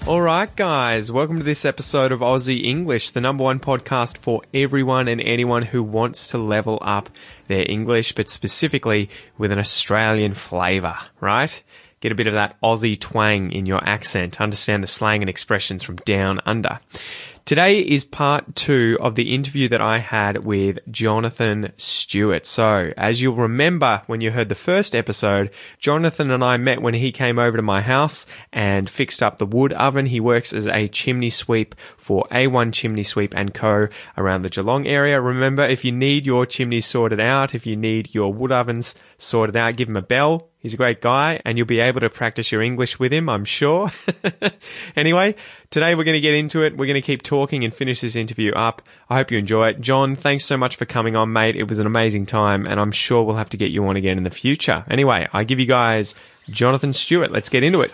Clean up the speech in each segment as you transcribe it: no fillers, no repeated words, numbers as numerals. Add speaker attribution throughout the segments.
Speaker 1: All right, guys, welcome to this episode of Aussie English, the number one podcast for everyone and anyone who wants to level up their English, but specifically with an Australian flavour, right? Get a bit of that Aussie twang in your accent, understand the slang and expressions from down under. Today is part 2 of the interview that I had with Jonathan Stewart. So, as you'll remember when you heard the first episode, Jonathan and I met when he came over to my house and fixed up the wood oven. He works as a chimney sweep for A1 Chimney Sweep & Co. around the Geelong area. Remember, if you need your chimneys sorted out, if you need your wood ovens sorted out, give him a bell. He's a great guy, and you'll be able to practice your English with him, I'm sure. Anyway, today we're going to get into it. We're going to keep talking and finish this interview up. I hope you enjoy it. John, thanks so much for coming on, mate. It was an amazing time, and I'm sure we'll have to get you on again in the future. Anyway, I give you guys Jonathan Stewart. Let's get into it.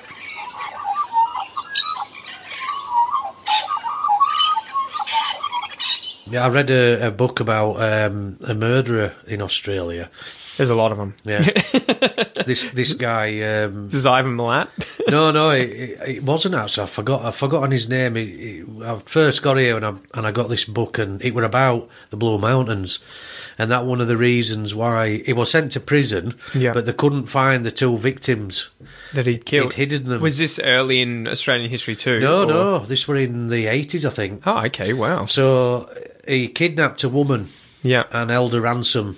Speaker 2: Yeah, I read a book about a murderer in Australia.
Speaker 1: There's a lot of them.
Speaker 2: Yeah. This guy...
Speaker 1: This is Ivan Milat?
Speaker 2: No, it wasn't actually. I forgot his name. I first got here and I got this book, and it were about the Blue Mountains. And that one of the reasons why he was sent to prison, but they couldn't find the 2 victims
Speaker 1: that he'd killed.
Speaker 2: He'd hidden them.
Speaker 1: Was this early in Australian history too?
Speaker 2: No, this were in the 80s, I think.
Speaker 1: Oh, okay, wow.
Speaker 2: So he kidnapped a woman and held her ransom,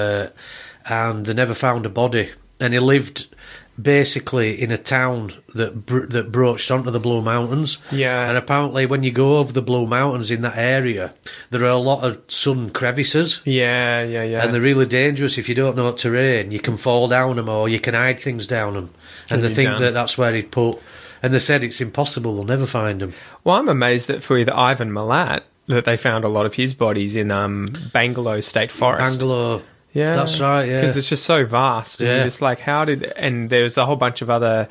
Speaker 2: and they never found a body. And he lived basically in a town that broached onto the Blue Mountains.
Speaker 1: Yeah.
Speaker 2: And apparently when you go over the Blue Mountains in that area, there are a lot of sun crevices.
Speaker 1: Yeah.
Speaker 2: And they're really dangerous if you don't know what terrain. You can fall down them or you can hide things down them. And they think that's where he'd put... And they said it's impossible, they'll never find him.
Speaker 1: Well, I'm amazed that for the Ivan Milat, that they found a lot of his bodies in Bangalore State Forest.
Speaker 2: Bangalore...
Speaker 1: Yeah,
Speaker 2: that's right. Yeah,
Speaker 1: because it's just so vast. And it's like, and there's a whole bunch of other,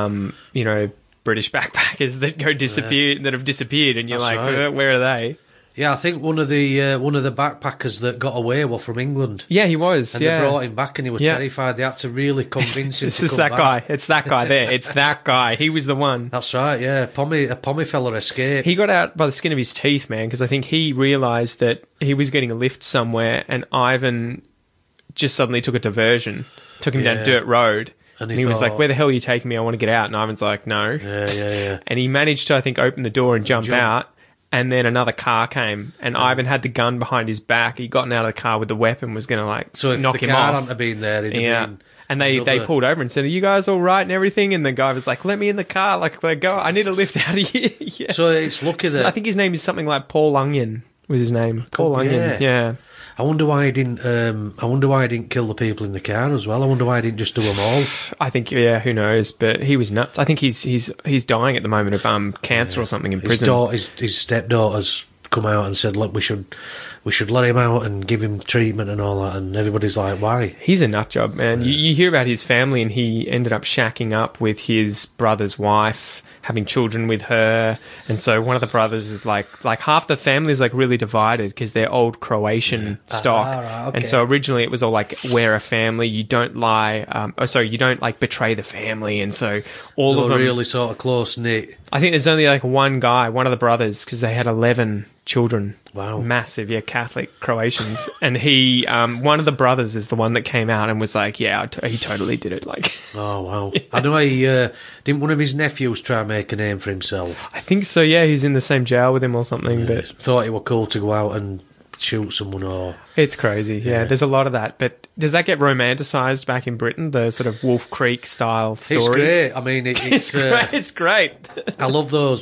Speaker 1: British backpackers that that have disappeared, and you're
Speaker 2: that's
Speaker 1: like,
Speaker 2: right.
Speaker 1: Where are they?
Speaker 2: Yeah, I think one of the backpackers that got away were from England.
Speaker 1: Yeah, he was.
Speaker 2: And they brought him back, and he was terrified. They had to really convince him.
Speaker 1: It's that guy. It's that guy there. It's that guy. He was the one.
Speaker 2: That's right. Yeah, a pommy fella escaped.
Speaker 1: He got out by the skin of his teeth, man, because I think he realised that he was getting a lift somewhere, and Ivan just suddenly took a diversion, took him down dirt road, and he was like, "Where the hell are you taking me? I want to get out." And Ivan's like, "No."
Speaker 2: Yeah.
Speaker 1: And he managed to, I think, open the door and jump out, and then another car came, and Ivan had the gun behind his back. He'd gotten out of the car with the weapon, was going to knock him off.
Speaker 2: So if the car hadn't been there, it'd have been...
Speaker 1: And they pulled over and said, "Are you guys all right?" and everything. And the guy was like, "Let me in the car. Like, go. I need a lift out of here." Yeah.
Speaker 2: So it's lucky that...
Speaker 1: I think his name is something like Paul Onion was his name. Paul Onion. Yeah.
Speaker 2: I wonder why he didn't. Kill the people in the car as well. I wonder why he didn't just do them all.
Speaker 1: I think, who knows? But he was nuts. I think he's dying at the moment of cancer or something in prison.
Speaker 2: His stepdaughter's come out and said, "Look, we should let him out and give him treatment and all that." And everybody's like, "Why?"
Speaker 1: He's a nut job, man. You hear about his family, and he ended up shacking up with his brother's wife, having children with her, and so one of the brothers is like half the family is like really divided because they're old Croatian stock,
Speaker 2: right, okay.
Speaker 1: And so originally it was all like, we're a family, you don't lie, you don't like betray the family, and so all of them
Speaker 2: really sort of close knit.
Speaker 1: I think there's only like one guy, one of the brothers, because they had 11 children.
Speaker 2: Wow.
Speaker 1: Massive, Catholic Croatians. And he, one of the brothers is the one that came out and was like, he totally did it. Like,
Speaker 2: oh, wow. Yeah. I know didn't one of his nephews try and make a name for himself?
Speaker 1: I think so, yeah. He's in the same jail with him or something.
Speaker 2: Yeah.
Speaker 1: But
Speaker 2: thought it were cool to go out and shoot someone or...
Speaker 1: It's crazy, yeah. There's a lot of that. But does that get romanticised back in Britain, the sort of Wolf Creek style stories?
Speaker 2: It's great. I mean, it's
Speaker 1: great. It's great.
Speaker 2: I love those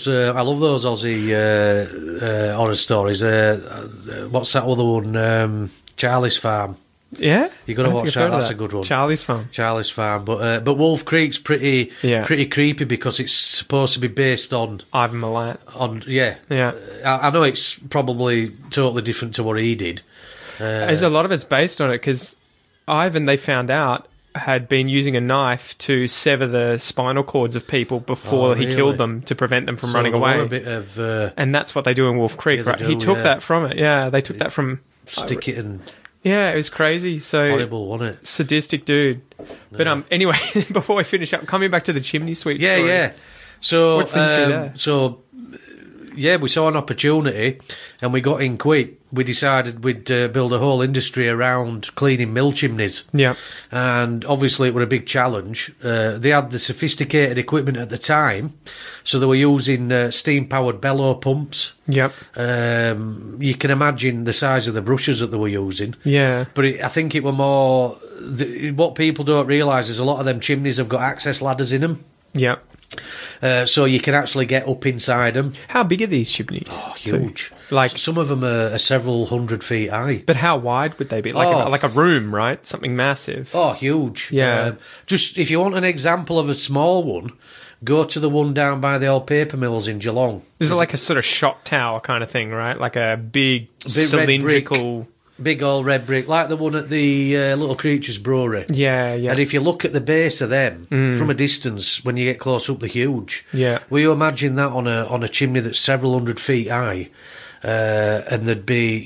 Speaker 2: Aussie horror stories. What's that other one? Charlie's Farm.
Speaker 1: Yeah,
Speaker 2: you got to watch that. That's a good one.
Speaker 1: Charlie's Farm.
Speaker 2: But Wolf Creek's pretty creepy because it's supposed to be based on
Speaker 1: Ivan Milat.
Speaker 2: I know it's probably totally different to what he did.
Speaker 1: There's a lot of it's based on it because Ivan, they found out, had been using a knife to sever the spinal cords of people before he killed them to prevent them from running away.
Speaker 2: A bit of,
Speaker 1: and that's what they do in Wolf Creek, right? He took that from it. Yeah, they took that from...
Speaker 2: Stick it and...
Speaker 1: Yeah, it was crazy. So
Speaker 2: horrible, wasn't it?
Speaker 1: Sadistic dude. No. But anyway, before we finish up, coming back to the chimney sweep story.
Speaker 2: Yeah. So,
Speaker 1: What's the history there?
Speaker 2: Yeah, we saw an opportunity and we got in quick. We decided we'd build a whole industry around cleaning mill chimneys.
Speaker 1: Yeah.
Speaker 2: And obviously it was a big challenge. They had the sophisticated equipment at the time, so they were using steam-powered bellow pumps.
Speaker 1: Yep.
Speaker 2: You can imagine the size of the brushes that they were using.
Speaker 1: Yeah.
Speaker 2: But I think it were more... what people don't realise is a lot of them chimneys have got access ladders in them.
Speaker 1: Yep.
Speaker 2: So you can actually get up inside them.
Speaker 1: How big are these chimneys?
Speaker 2: Oh, huge.
Speaker 1: Like,
Speaker 2: Some of them are several 100 feet high.
Speaker 1: but how wide would they be? Like a room, right? Something massive.
Speaker 2: Oh, huge.
Speaker 1: Yeah.
Speaker 2: Just if you want an example of a small one, go to the one down by the old paper mills in Geelong.
Speaker 1: This is like a sort of shot tower kind of thing, right? Like a big
Speaker 2: Big red
Speaker 1: cylindrical.
Speaker 2: Big old red brick, like the one at the Little Creatures Brewery.
Speaker 1: Yeah, yeah.
Speaker 2: And if you look at the base of them from a distance, when you get close up, they're huge.
Speaker 1: Yeah.
Speaker 2: Will you imagine that on a chimney that's several 100 feet high, and there'd be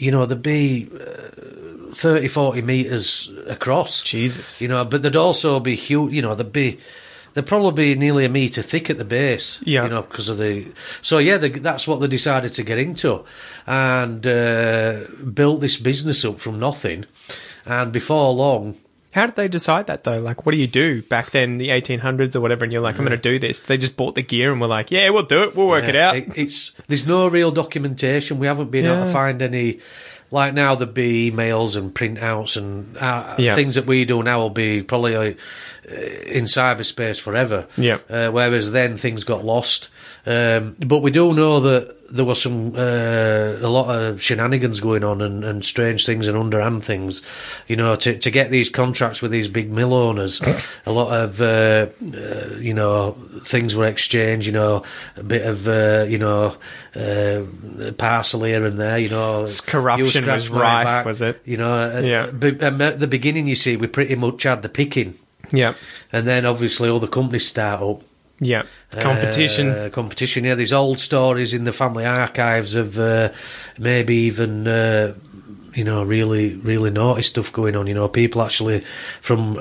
Speaker 2: 30, 40 metres across.
Speaker 1: Jesus.
Speaker 2: But there'd also be huge. They'd probably be nearly a metre thick at the base.
Speaker 1: Yeah.
Speaker 2: Because of the. So yeah, that's what they decided to get into, and built this business up from nothing. And before long,
Speaker 1: How did they decide that, though? Like, what do you do back then, the 1800s or whatever, and you're like, I'm going to do this? They just bought the gear and were like, yeah, we'll do it. We'll work it out.
Speaker 2: There's no real documentation. We haven't been able to find any. Like now, there'd be emails and printouts and things that we do now will be probably in cyberspace forever.
Speaker 1: Yeah.
Speaker 2: Whereas then things got lost. But we do know that there was a lot of shenanigans going on and strange things and underhand things. To get these contracts with these big mill owners, a lot of things were exchanged. A bit of parcel here and there.
Speaker 1: Corruption was rife, was it?
Speaker 2: At the beginning, you see, we pretty much had the picking.
Speaker 1: Yeah.
Speaker 2: And then obviously all the companies start up.
Speaker 1: Yeah. Competition.
Speaker 2: Competition, yeah. There's old stories in the family archives of maybe even, really, really naughty stuff going on. People actually from,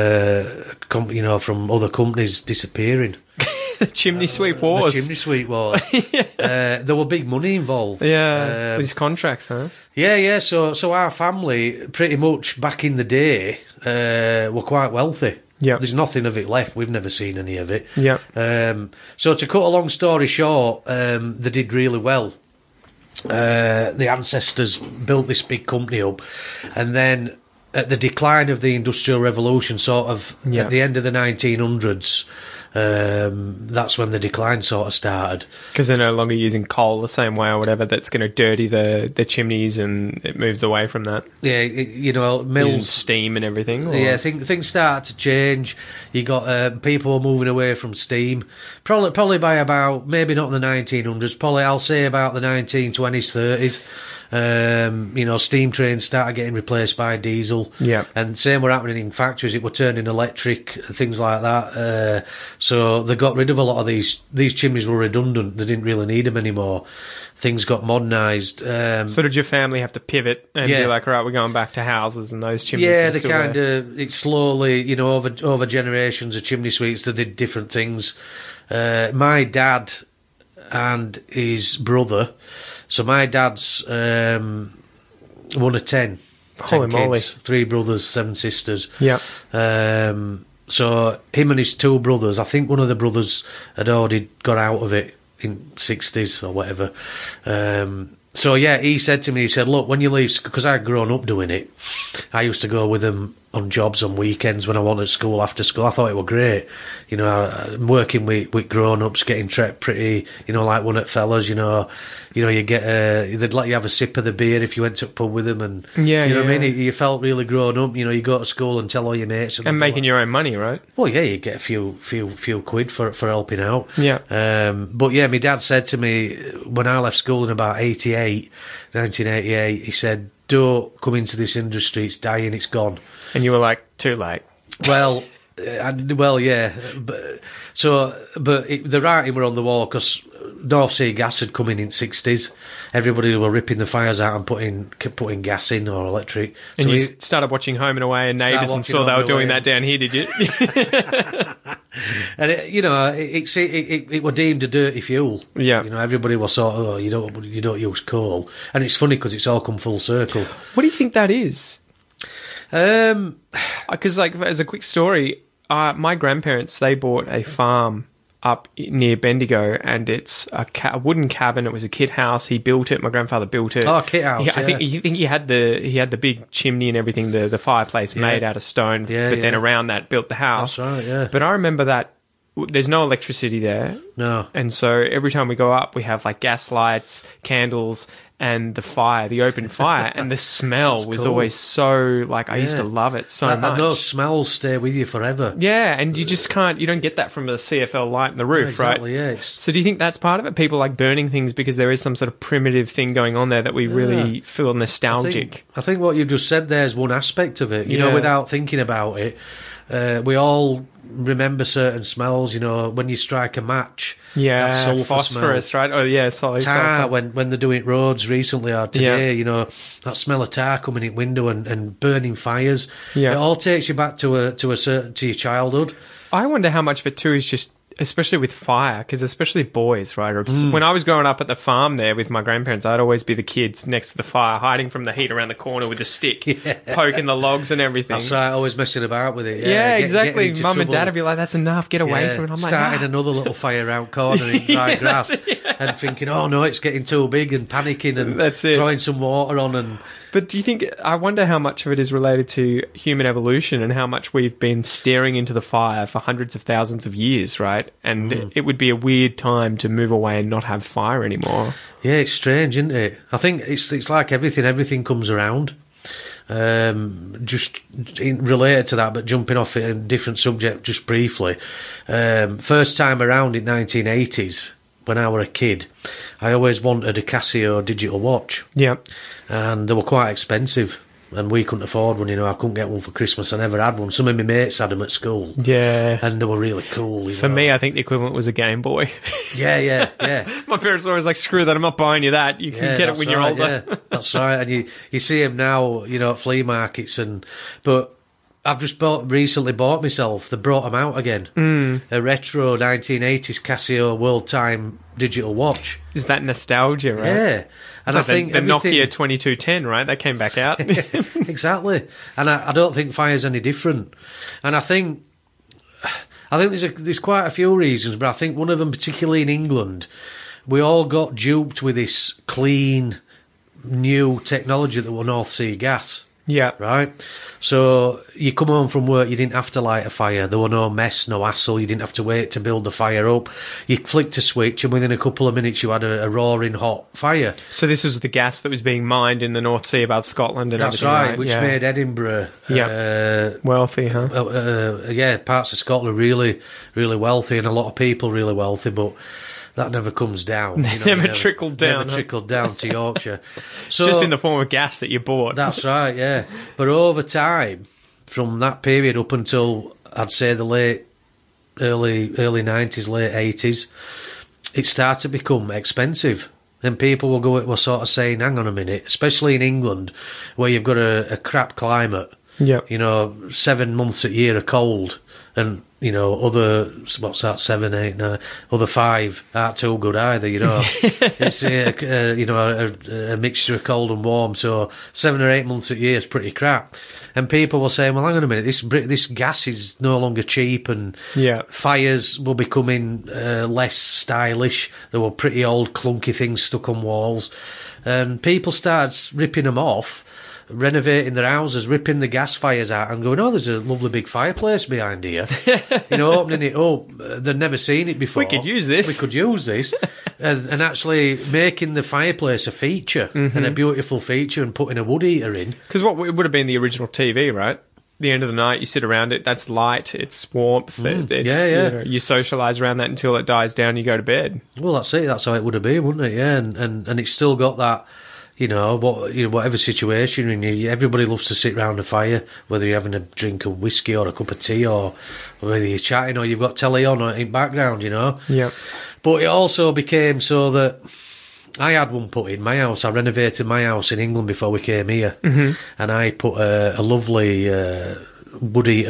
Speaker 2: from other companies disappearing.
Speaker 1: The chimney sweep wars.
Speaker 2: The chimney sweep wars. There were big money involved.
Speaker 1: Yeah. These contracts, huh?
Speaker 2: Yeah. So our family, pretty much back in the day, were quite wealthy.
Speaker 1: Yeah.
Speaker 2: There's nothing of it left. We've never seen any of it.
Speaker 1: Yeah.
Speaker 2: So to cut a long story short, they did really well. The ancestors built this big company up, and then at the decline of the Industrial Revolution, sort of at the end of the 1900s, that's when the decline sort of started.
Speaker 1: Because they're no longer using coal the same way or whatever. That's going to dirty the chimneys, and it moves away from that.
Speaker 2: Yeah, mills,
Speaker 1: using steam and everything. Or?
Speaker 2: Yeah, things start to change. You got people moving away from steam. Probably by about, maybe not in the 1900s. Probably I'll say about the 1920s, 30s. Steam trains started getting replaced by diesel.
Speaker 1: Yeah.
Speaker 2: And same were happening in factories. It were turning electric, things like that. So they got rid of a lot of these chimneys were redundant. They didn't really need them anymore. Things got modernised.
Speaker 1: So did your family have to pivot and be like, all right, we're going back to houses and those chimneys?
Speaker 2: Yeah, they kind of, it slowly, over generations of chimney sweeps, they did different things. My dad and his brother, so my dad's one of 10.
Speaker 1: Holy
Speaker 2: 10
Speaker 1: moly.
Speaker 2: kids, 3 brothers, 7 sisters.
Speaker 1: Yeah.
Speaker 2: So him and his 2 brothers, I think one of the brothers had already got out of it in 60s or whatever. So yeah, he said to me, he said, look, when you leave, because I'd grown up doing it, I used to go with them on jobs on weekends when I wanted school, after school. I thought it was great. Working with grown-ups, getting treated pretty, like one at fellas, you get they'd let you have a sip of the beer if you went to a pub with them, and what I mean? You felt really grown up. You go to school and tell all your mates.
Speaker 1: And making your own money, right?
Speaker 2: Well, yeah, you get a few quid for helping out.
Speaker 1: Yeah.
Speaker 2: But yeah, my dad said to me when I left school in about 1988, he said, don't come into this industry, it's dying, it's gone.
Speaker 1: And you were like, too late.
Speaker 2: Well, Well, yeah, but the writing were on the wall because North Sea gas had come in '60s. Everybody were ripping the fires out and putting gas in or electric.
Speaker 1: And
Speaker 2: so
Speaker 1: you started watching Home and Away and Neighbours and saw they were doing that down here, did you?
Speaker 2: And it were deemed a dirty fuel.
Speaker 1: Yeah,
Speaker 2: everybody was sort of, you don't use coal, and it's funny because it's all come full circle.
Speaker 1: What do you think that is? Because, as a quick story, my grandparents, they bought a farm up near Bendigo, and it's a wooden cabin. It was a kit house. He built it. My grandfather built it.
Speaker 2: Oh, kit house.
Speaker 1: I think he had the big chimney and everything, the fireplace made out of stone. But then around that built the house.
Speaker 2: That's right. Yeah.
Speaker 1: But I remember that there's no electricity there.
Speaker 2: No.
Speaker 1: And so every time we go up, we have gas lights, candles, and the open fire, and the smell was always so, I used to love it so much.
Speaker 2: And those smells stay with you forever.
Speaker 1: Yeah, and you just you don't get that from a CFL light in the roof,
Speaker 2: exactly,
Speaker 1: right?
Speaker 2: Yeah.
Speaker 1: So do you think that's part of it? People like burning things because there is some sort of primitive thing going on there that we really feel nostalgic?
Speaker 2: I think what you've just said there is one aspect of it, without thinking about it. We all remember certain smells, when you strike a match.
Speaker 1: Yeah,
Speaker 2: that sulphur
Speaker 1: phosphorus,
Speaker 2: smell.
Speaker 1: right? Oh, yeah, solid
Speaker 2: tar,
Speaker 1: sulphur.
Speaker 2: when they're doing roads recently or today, that smell of tar coming in window and burning fires.
Speaker 1: Yeah.
Speaker 2: It all takes you back to your childhood.
Speaker 1: I wonder how much of it too is just, especially with fire, because especially boys, right? When I was growing up at the farm there with my grandparents, I'd always be the kids next to the fire, hiding from the heat around the corner with a stick, poking the logs and everything.
Speaker 2: That's right, always messing about with it.
Speaker 1: Yeah, exactly. Mum and Dad would be like, that's enough, get away from it. I'm
Speaker 2: starting another little fire around corner in dry grass and thinking, oh no, it's getting too big, and panicking and
Speaker 1: that's it.
Speaker 2: Throwing some water on. And
Speaker 1: But do you think, I wonder how much of it is related to human evolution and how much we've been staring into the fire for hundreds of thousands of years, right? And it would be a weird time to move away and not have fire anymore.
Speaker 2: Yeah, it's strange, isn't it? I think it's like everything comes around. Just related to that, but jumping off a different subject just briefly. First time around in 1980s, when I were a kid, I always wanted a Casio digital watch.
Speaker 1: Yeah.
Speaker 2: And they were quite expensive, and we couldn't afford one. I couldn't get one for Christmas. I never had one. Some of my mates had them at school.
Speaker 1: Yeah.
Speaker 2: And they were really cool.
Speaker 1: For me, I think the equivalent was a Game Boy.
Speaker 2: Yeah.
Speaker 1: My parents were always like, screw that, I'm not buying you that. You can get it when you're older.
Speaker 2: Yeah. That's right. And you see them now, at flea markets. But I've just recently bought myself, they brought them out again. A retro 1980s Casio World Time digital watch.
Speaker 1: Is that nostalgia, right?
Speaker 2: Yeah. And I think
Speaker 1: the Nokia 2210, right? That came back out.
Speaker 2: Exactly. And I don't think fire's any different. And I think there's quite a few reasons, but I think one of them, particularly in England, we all got duped with this clean, new technology that was North Sea gas.
Speaker 1: Yeah.
Speaker 2: Right? So you come home from work, you didn't have to light a fire. There were no mess, no hassle. You didn't have to wait to build the fire up. You flicked a switch, and within a couple of minutes you had a roaring hot fire.
Speaker 1: So this is the gas that was being mined in the North Sea above Scotland and
Speaker 2: That's
Speaker 1: everything,
Speaker 2: right? Which made Edinburgh
Speaker 1: wealthy, huh?
Speaker 2: Parts of Scotland really, really wealthy, and a lot of people really wealthy, but that never comes down.
Speaker 1: Never trickled down.
Speaker 2: Never trickled down to Yorkshire. So,
Speaker 1: just in the form of gas that you bought.
Speaker 2: That's right, yeah. But over time, from that period up until, I'd say, the early 90s, late 80s, it started to become expensive. And people were sort of saying, hang on a minute, especially in England, where you've got a crap climate.
Speaker 1: Yeah.
Speaker 2: 7 months a year are cold, and other 7, 8, 9, other 5 aren't too good either. It's a mixture of cold and warm. So 7 or 8 months a year is pretty crap. And people were saying, well, hang on a minute, this gas is no longer cheap, and fires were becoming less stylish. There were pretty old clunky things stuck on walls, and people started ripping them off, renovating their houses, ripping the gas fires out and going, oh, there's a lovely big fireplace behind here. Opening it up. They'd never seen it before.
Speaker 1: We could use this. And actually making the fireplace a feature, and a beautiful feature, and putting a wood heater in. Because it would have been the original TV, right? The end of the night, you sit around it, that's light, it's warmth, you socialise around that until it dies down, you go to bed.
Speaker 2: Well, that's it, that's how it would have been, wouldn't it? Yeah, and it's still got that whatever situation you're in, everybody loves to sit round a fire, whether you're having a drink of whiskey or a cup of tea, or whether you're chatting or you've got telly on or in background,
Speaker 1: Yep.
Speaker 2: But it also became so that I had one put in my house. I renovated my house in England before we came here, and I put a lovely wood heater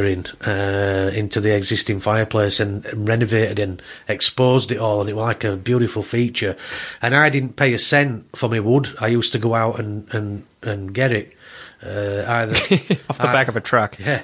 Speaker 2: into the existing fireplace and renovated and exposed it all, and it was like a beautiful feature. And I didn't pay a cent for my wood. I used to go out and get it. Either
Speaker 1: off the back of a truck.
Speaker 2: Yeah,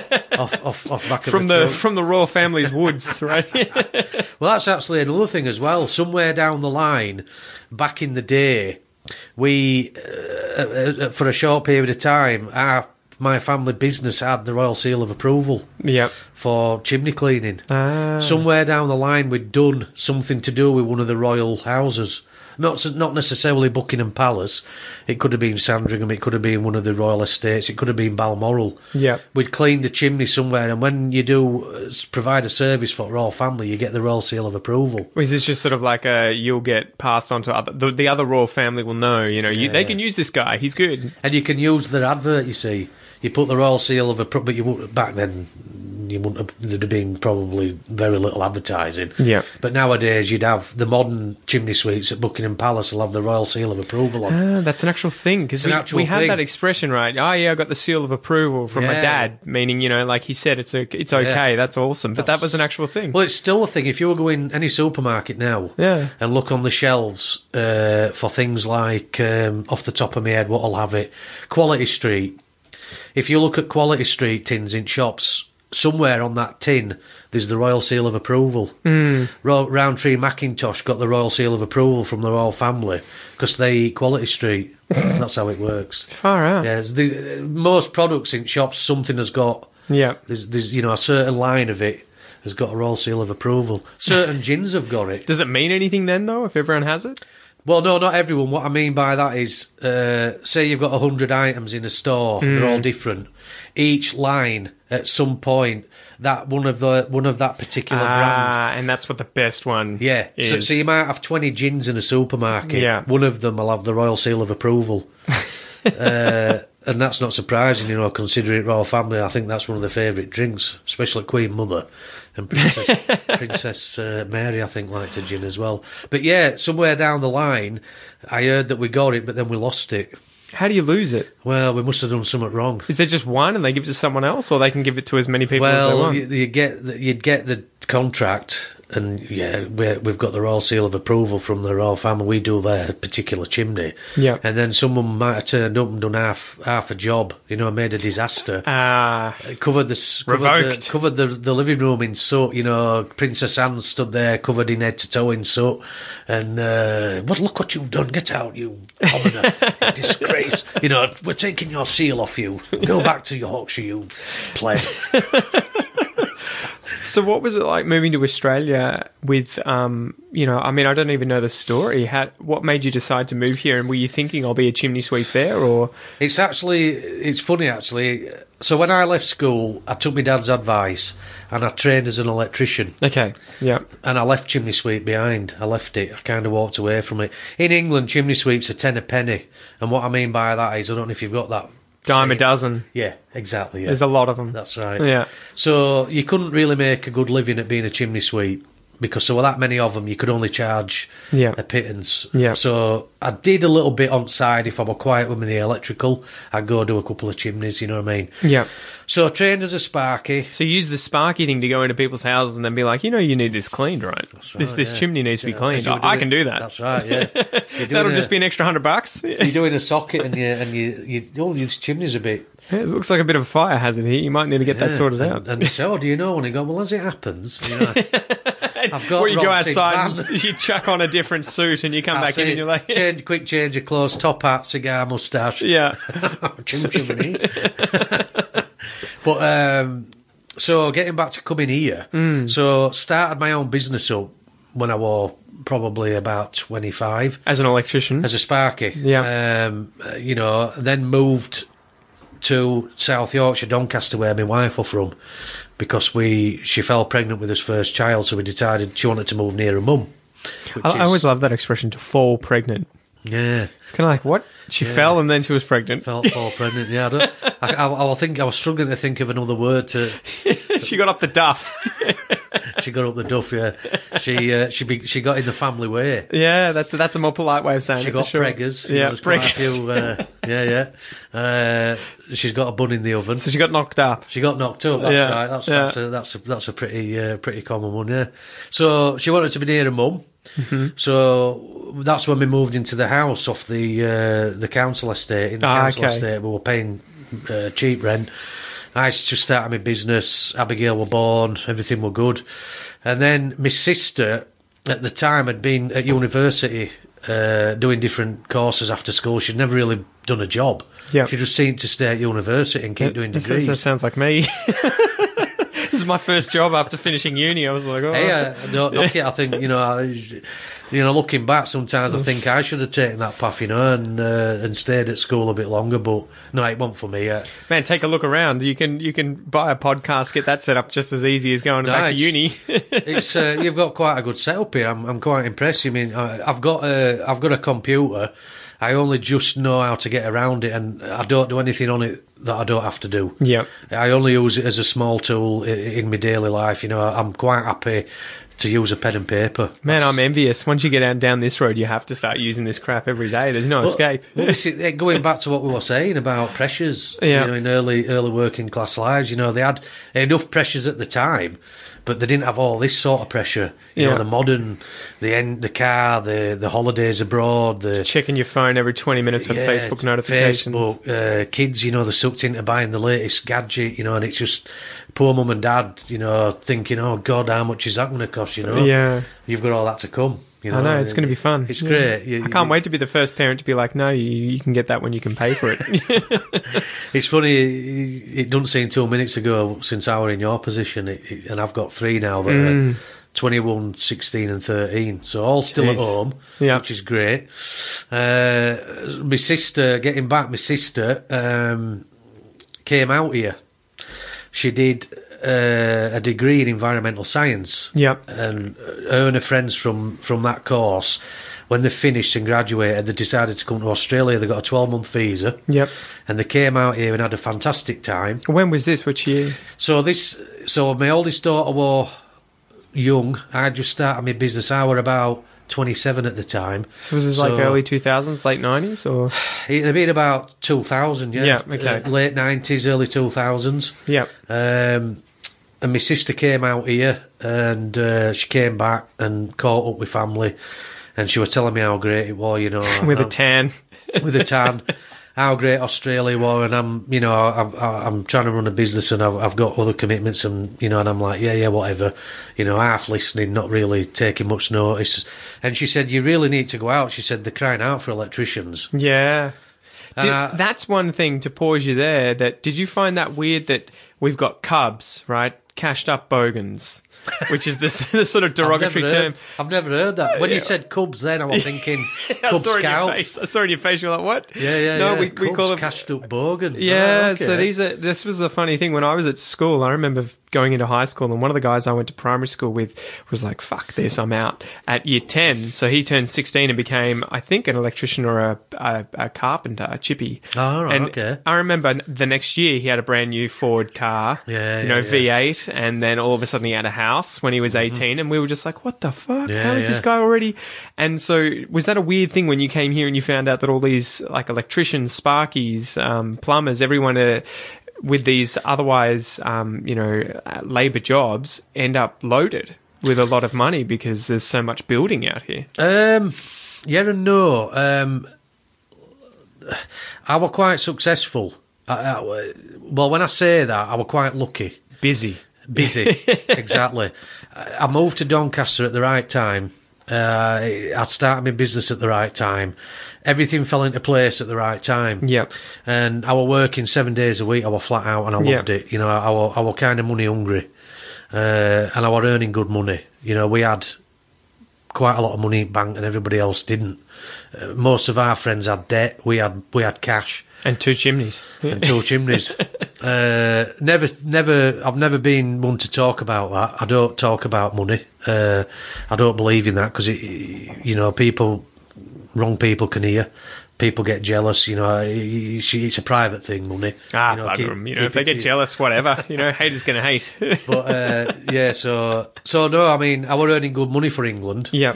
Speaker 2: off back of
Speaker 1: from
Speaker 2: the
Speaker 1: the from the royal family's woods, right?
Speaker 2: Well, that's actually another thing as well. Somewhere down the line, back in the day, we for a short period of time, my family business had the Royal Seal of Approval.
Speaker 1: Yep.
Speaker 2: For chimney cleaning.
Speaker 1: Ah.
Speaker 2: Somewhere down the line, we'd done something to do with one of the royal houses. Not necessarily Buckingham Palace. It could have been Sandringham. It could have been one of the royal estates. It could have been Balmoral.
Speaker 1: Yep.
Speaker 2: We'd cleaned the chimney somewhere, and when you do provide a service for the royal family, you get the Royal Seal of Approval.
Speaker 1: Is this just sort of like you'll get passed on to the other royal family will know, they can use this guy, he's good.
Speaker 2: And you can use their advert, you see. You put the Royal Seal of Approval, but you wouldn't, back then, there'd have been probably very little advertising.
Speaker 1: Yeah.
Speaker 2: But nowadays, you'd have the modern chimney sweeps at Buckingham Palace will have the Royal Seal of Approval on.
Speaker 1: Ah, that's an actual thing, because we have that expression, right? Oh, yeah, I got the seal of approval from my dad, meaning, like he said, it's okay, that's awesome. But that was an actual thing.
Speaker 2: Well, it's still a thing. If you were going any supermarket now and look on the shelves for things like, off the top of my head, what'll have it, Quality Street. If you look at Quality Street tins in shops, somewhere on that tin, there's the Royal Seal of Approval. Roundtree Macintosh got the Royal Seal of Approval from the royal family because they eat Quality Street. That's how it works.
Speaker 1: Far out.
Speaker 2: Yeah, most products in shops, something has got.
Speaker 1: Yeah.
Speaker 2: There's a certain line of it has got a Royal Seal of Approval. Certain gins have got it.
Speaker 1: Does it mean anything then, though, if everyone has it?
Speaker 2: Well, no, not everyone. What I mean by that is, say you've got 100 items in a store, they're all different. Each line, at some point, that one of that particular brand.
Speaker 1: And that's what the best one
Speaker 2: is. So you might have 20 gins in a supermarket.
Speaker 1: Yeah.
Speaker 2: One of them will have the Royal Seal of Approval. And that's not surprising, considering Royal Family. I think that's one of the favourite drinks, especially Queen Mother and Princess Mary, I think, liked a gin as well. But yeah, somewhere down the line, I heard that we got it, but then we lost it.
Speaker 1: How do you lose it?
Speaker 2: Well, we must have done something wrong.
Speaker 1: Is there just one and they give it to someone else, or they can give it to as many people as they want?
Speaker 2: You'd get the contract, and we've got the Royal Seal of Approval from the royal family. We do their particular chimney.
Speaker 1: Yeah.
Speaker 2: And then someone might have turned up and done half a job, made a disaster. Covered the living room in soot, Princess Anne stood there covered in head to toe in soot, and look what you've done, get out, you commoner, disgrace, we're taking your seal off you, go back to Yorkshire, you pleb.
Speaker 1: So what was it like moving to Australia with, I don't even know the story. What made you decide to move here? And were you thinking I'll be a chimney sweep there, or? It's
Speaker 2: funny, actually. So when I left school, I took my dad's advice and I trained as an electrician.
Speaker 1: Okay, yeah.
Speaker 2: And I left chimney sweep behind. I left it. I kind of walked away from it. In England, chimney sweeps are 10 a penny. And what I mean by that is, I don't know if you've got that.
Speaker 1: Dime a dozen.
Speaker 2: Yeah, exactly. Yeah.
Speaker 1: There's a lot of them.
Speaker 2: That's right.
Speaker 1: Yeah.
Speaker 2: So you couldn't really make a good living at being a chimney sweep because there were that many of them. You could only charge a pittance.
Speaker 1: Yeah.
Speaker 2: So I did a little bit on side if I were quiet with the electrical. I'd go do a couple of chimneys, you know what I mean?
Speaker 1: Yeah.
Speaker 2: So I trained as a sparky.
Speaker 1: So you use the sparky thing to go into people's houses and then be like, you need this cleaned, right?
Speaker 2: That's right,
Speaker 1: this chimney needs to be cleaned. I can do that.
Speaker 2: That's right, yeah.
Speaker 1: That'll just be an extra $100.
Speaker 2: You're doing a socket and you this chimney's a bit...
Speaker 1: Yeah, it looks like a bit of a fire hazard here. You might need to get that sorted out.
Speaker 2: And they say, do you know? And you go, well, as it happens, I've got.
Speaker 1: Or you go outside, and you chuck on a different suit, and you come back in, and you're like,
Speaker 2: quick change of clothes, top hat, cigar, moustache.
Speaker 1: Yeah,
Speaker 2: chimney. But so getting back to coming here, so started my own business up when I was probably about 25
Speaker 1: as an electrician,
Speaker 2: as a sparky.
Speaker 1: Yeah,
Speaker 2: then moved to South Yorkshire, Doncaster, where my wife was from, because she fell pregnant with his first child, so we decided she wanted to move near her mum.
Speaker 1: I always love that expression, to fall pregnant.
Speaker 2: Yeah.
Speaker 1: It's kind of like, what? She fell and then she was pregnant.
Speaker 2: Fall pregnant. Yeah, I think I was struggling to think of another word to.
Speaker 1: She got up the duff.
Speaker 2: She got up the duff. Yeah, she got in the family way.
Speaker 1: Yeah, that's a more polite way of saying
Speaker 2: She
Speaker 1: it.
Speaker 2: got
Speaker 1: for sure.
Speaker 2: preggers.
Speaker 1: Yeah,
Speaker 2: preggers. She's got a bun in the oven.
Speaker 1: So she got knocked up.
Speaker 2: She got knocked up. That's
Speaker 1: Yeah.
Speaker 2: right. That's a pretty common one. Yeah. So she wanted to be near her mum.
Speaker 1: Mm-hmm.
Speaker 2: So that's when we moved into the house off the council estate. In the council estate, we were paying cheap rent. I just started my business. Abigail were born. Everything were good. And then my sister at the time had been at university doing different courses after school. She'd never really done a job.
Speaker 1: Yeah.
Speaker 2: She just seemed to stay at university and keep doing degrees.
Speaker 1: That sounds like me. This is my first job after finishing uni. I was like, oh.
Speaker 2: Hey, don't knock it. I think, looking back, sometimes I think I should have taken that path, and stayed at school a bit longer. But no, it wasn't for me.
Speaker 1: Man, take a look around. You can buy a podcast, get that set up just as easy as going back to uni.
Speaker 2: It's you've got quite a good setup here. I'm quite impressed. I mean, I've got a computer. I only just know how to get around it, and I don't do anything on it that I don't have to do.
Speaker 1: Yeah,
Speaker 2: I only use it as a small tool in my daily life. I'm quite happy to use a pen and paper.
Speaker 1: Man, I'm envious. Once you get down this road, you have to start using this crap every day. There's no escape.
Speaker 2: Well, going back to what we were saying about pressures,
Speaker 1: Yeah.
Speaker 2: In early working class lives, they had enough pressures at the time, but they didn't have all this sort of pressure. The modern, the car, the holidays abroad, the
Speaker 1: checking your phone every 20 minutes for Facebook notifications.
Speaker 2: Facebook, kids, they're sucked into buying the latest gadget, and it's just poor mum and dad, thinking, oh God, how much is that going to cost?
Speaker 1: Yeah.
Speaker 2: You've got all that to come.
Speaker 1: I know, it's going to be fun.
Speaker 2: It's great.
Speaker 1: I can't wait to be the first parent to be like, no, you can get that when you can pay for it.
Speaker 2: It's funny, it doesn't seem 2 minutes ago since I were in your position, and I've got three now that are 21, 16 and 13, so all still at home, which is great. My sister came out here. She did a degree in environmental science.
Speaker 1: Yep.
Speaker 2: And her and her friends from that course, when they finished and graduated, they decided to come to Australia. They got a 12-month visa.
Speaker 1: Yep.
Speaker 2: And they came out here and had a fantastic time.
Speaker 1: When was this? Which year?
Speaker 2: So my oldest daughter was young. I just started my business. I were about 27 at the time.
Speaker 1: So was this like early 2000s, late 90s, or?
Speaker 2: It'd have been about 2000, yeah.
Speaker 1: Yeah, okay.
Speaker 2: Late 90s, early 2000s.
Speaker 1: Yep.
Speaker 2: And my sister came out here, and she came back and caught up with family, and she was telling me how great it was,
Speaker 1: With a tan.
Speaker 2: With a tan. How great Australia was, and I'm trying to run a business, and I've got other commitments, and and I'm like, yeah, whatever, half listening, not really taking much notice. And she said, you really need to go out. She said, they're crying out for electricians.
Speaker 1: Yeah. That's one thing, to pause you there. Did you find that weird that we've got cubs, right? Cashed up bogans, which is the sort of derogatory term.
Speaker 2: I've never heard that. When you said Cubs, then I was thinking Cub Scouts.
Speaker 1: I saw it in your face. You're like, what?
Speaker 2: Yeah.
Speaker 1: No, we
Speaker 2: Cubs
Speaker 1: call them
Speaker 2: cashed up bogans.
Speaker 1: Yeah.
Speaker 2: Oh, okay.
Speaker 1: So this was a funny thing when I was at school. I remember going into high school, and one of the guys I went to primary school with was like, "Fuck this, I'm out." At year 10, so he turned 16 and became, I think, an electrician or a carpenter, a chippy.
Speaker 2: Oh, right,
Speaker 1: and
Speaker 2: okay.
Speaker 1: I remember the next year he had a brand new Ford car, V8, and then all of a sudden he had a house when he was 18, and we were just like, what the fuck? How is this guy already? And so was that a weird thing when you came here and you found out that all these like electricians, sparkies, plumbers, everyone with these otherwise, labour jobs end up loaded with a lot of money because there's so much building out here?
Speaker 2: Yeah and no. I were quite successful. Well, when I say that, I were quite lucky.
Speaker 1: Busy,
Speaker 2: exactly. I moved to Doncaster at the right time. I started my business at the right time. Everything fell into place at the right time.
Speaker 1: Yeah.
Speaker 2: And I were working 7 days a week. I were flat out, and I loved it. I were kind of money hungry, and I were earning good money. We had quite a lot of money in bank, and everybody else didn't. Most of our friends had debt. We had cash.
Speaker 1: And two chimneys.
Speaker 2: I've never been one to talk about that. I don't talk about money. I don't believe in that because people wrong people can hear. People get jealous, it's a private thing, money.
Speaker 1: Bugger 'em. If they get jealous, whatever. Haters gonna hate.
Speaker 2: But, so no, I mean, I were earning good money for England.
Speaker 1: Yeah.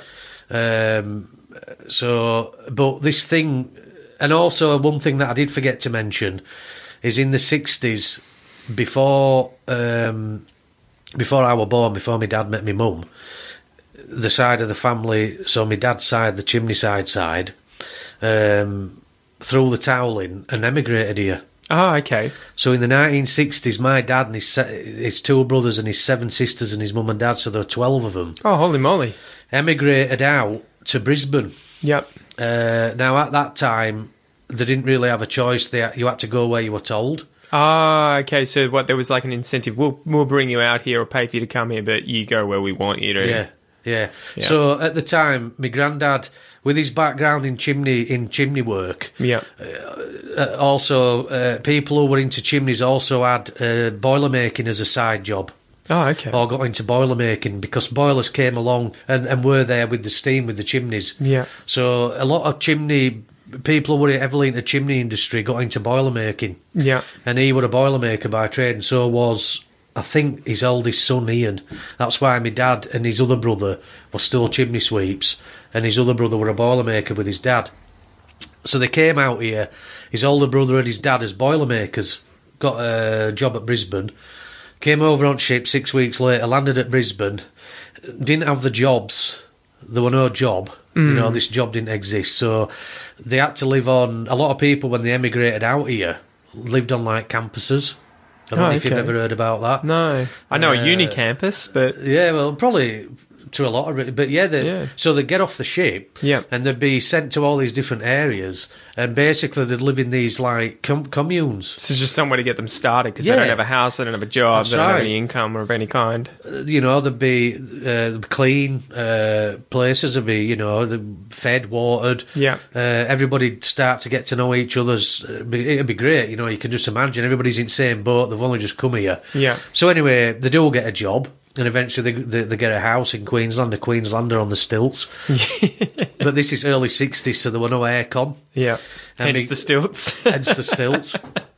Speaker 2: But this thing, and also one thing that I did forget to mention, is in the 60s, before I was born, before my dad met my mum, the side of the family, so my dad's side, the chimney side, threw the towel in and emigrated here.
Speaker 1: Oh, okay.
Speaker 2: So in the 1960s, my dad and his two brothers and his 7 sisters and his mum and dad, so there were 12 of them,
Speaker 1: Oh, holy moly.
Speaker 2: emigrated out to Brisbane.
Speaker 1: Yep.
Speaker 2: Now, at that time, they didn't really have a choice. You had to go where you were told.
Speaker 1: Ah, okay. So there was like an incentive. We'll bring you out here or pay for you to come here, but you go where we want you to.
Speaker 2: Yeah. So at the time, my granddad, with his background in chimney work, also people who were into chimneys also had boiler making as a side job.
Speaker 1: Oh, okay.
Speaker 2: Or got into boiler making because boilers came along and were there with the steam, with the chimneys.
Speaker 1: Yeah.
Speaker 2: So a lot of people who were heavily into chimney industry got into boiler making.
Speaker 1: Yeah.
Speaker 2: And he was a boiler maker by trade, and so was, I think, his oldest son, Ian. That's why my dad and his other brother were still chimney sweeps, and his other brother were a boiler maker with his dad. So they came out here, his older brother and his dad as boiler makers, got a job at Brisbane, came over on ship 6 weeks later, landed at Brisbane, didn't have the jobs, there were no job. This job didn't exist, so they had to live on. A lot of people, when they emigrated out here, lived on like campuses. I don't know if you've ever heard about that.
Speaker 1: No, I know a uni campus, but
Speaker 2: yeah, well, probably to a lot of it. But so they'd get off the ship, and they'd be sent to all these different areas, and basically they'd live in these like communes.
Speaker 1: So just somewhere to get them started because they don't have a house, they don't have a job, they don't have any income of any kind.
Speaker 2: There'd be clean places. There'd be fed, watered.
Speaker 1: Yeah.
Speaker 2: Everybody'd start to get to know each other's. It'd be great. You can just imagine everybody's in the same boat. They've only just come here.
Speaker 1: Yeah.
Speaker 2: So anyway, they do get a job. And eventually they get a house in Queensland, a Queenslander on the stilts. But this is early 60s, so there were no aircon.
Speaker 1: Yeah, hence the stilts.
Speaker 2: Hence the stilts.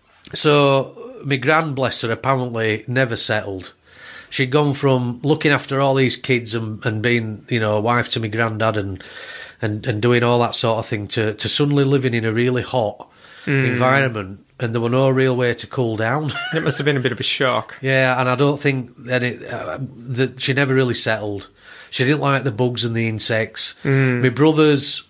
Speaker 2: So my gran, bless her, apparently never settled. She'd gone from looking after all these kids and being, a wife to my granddad and doing all that sort of thing to suddenly living in a really hot environment. And there were no real way to cool down.
Speaker 1: It must have been a bit of a shock.
Speaker 2: Yeah, and I don't think that she never really settled. She didn't like the bugs and the insects. My brothers,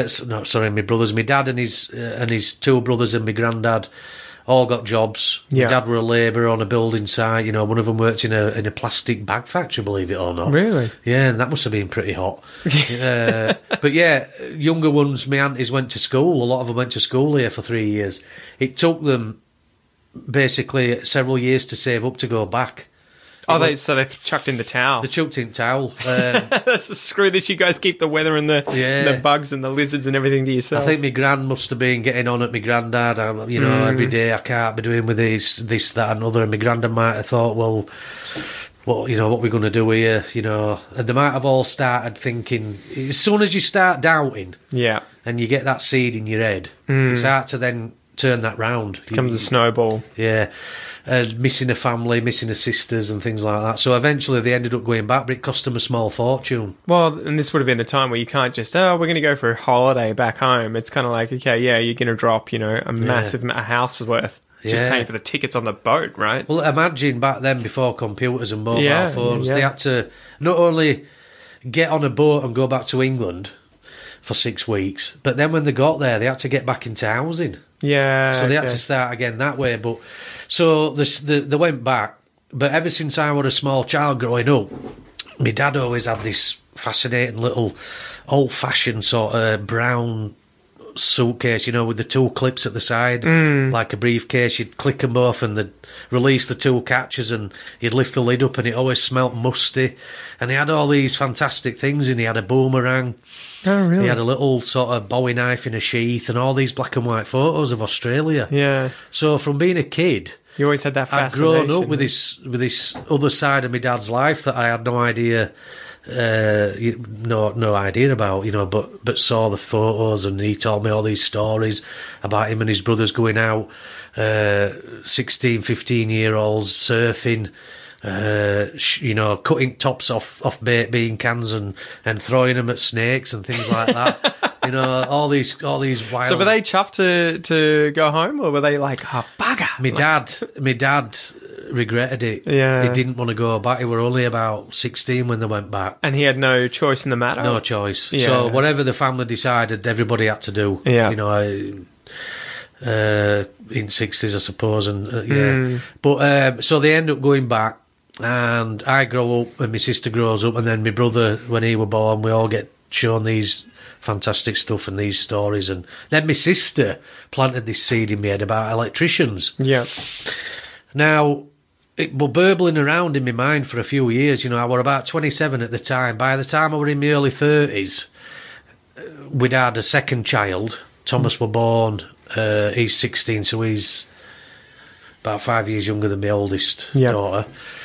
Speaker 2: my dad and his two brothers and my granddad all got jobs.
Speaker 1: Yeah.
Speaker 2: My dad were a labourer on a building site. One of them worked in a plastic bag factory, believe it or not.
Speaker 1: Really?
Speaker 2: Yeah, and that must have been pretty hot. But yeah, younger ones, my aunties went to school. A lot of them went to school here for 3 years. It took them basically several years to save up to go back.
Speaker 1: So they chucked in the towel.
Speaker 2: They chucked in towel.
Speaker 1: Screw this, you guys keep the weather and the bugs and the lizards and everything to yourself.
Speaker 2: I think my gran must have been getting on at my granddad. Every day I can't be doing with this, that and other. And my granddad might have thought, well, what we're going to do here, And they might have all started thinking, as soon as you start doubting and you get that seed in your head, it's hard to then turn that round.
Speaker 1: It becomes a snowball.
Speaker 2: Yeah. Missing a family, missing a sisters and things like that. So eventually they ended up going back, but it cost them a small fortune.
Speaker 1: Well, and this would have been the time where you can't just, we're going to go for a holiday back home. It's kind of like, okay, yeah, you're going to drop, a massive a house's worth. Just paying for the tickets on the boat, right?
Speaker 2: Well, imagine back then before computers and mobile phones, they had to not only get on a boat and go back to England for 6 weeks, but then when they got there, they had to get back into housing.
Speaker 1: Yeah.
Speaker 2: So they had to start again that way. But so they went back. But ever since I was a small child growing up, my dad always had this fascinating little old-fashioned sort of brown suitcase, with the two clips at the side, like a briefcase. You'd click them off and they'd release the two catches and you'd lift the lid up and it always smelt musty. And he had all these fantastic things and he had a boomerang.
Speaker 1: Oh, really?
Speaker 2: He had a little sort of Bowie knife in a sheath and all these black and white photos of Australia.
Speaker 1: Yeah.
Speaker 2: So from being a kid,
Speaker 1: you always had that fascination.
Speaker 2: I'd grown up with this other side of my dad's life that I had no idea no idea about, but saw the photos, and he told me all these stories about him and his brothers going out, 16, 15-year-olds surfing, cutting tops off baked bean cans and throwing them at snakes and things like that. all these wild.
Speaker 1: So were they chuffed to go home, or were they like, oh, bugger?
Speaker 2: My dad regretted it.
Speaker 1: Yeah.
Speaker 2: He didn't want to go back. He were only about 16 when they went back.
Speaker 1: And he had no choice in the matter?
Speaker 2: No choice.
Speaker 1: Yeah.
Speaker 2: So whatever the family decided, everybody had to do.
Speaker 1: Yeah.
Speaker 2: In 60s, I suppose. And But so they end up going back, and I grow up and my sister grows up, and then my brother, when he were born, we all get shown these fantastic stuff and these stories. And then my sister planted this seed in my head about electricians.
Speaker 1: Yeah.
Speaker 2: Now, it was burbling around in my mind for a few years. I were about 27 at the time. By the time I were in my early 30s, we'd had a second child. Thomas were born. He's 16, so he's about 5 years younger than my oldest daughter.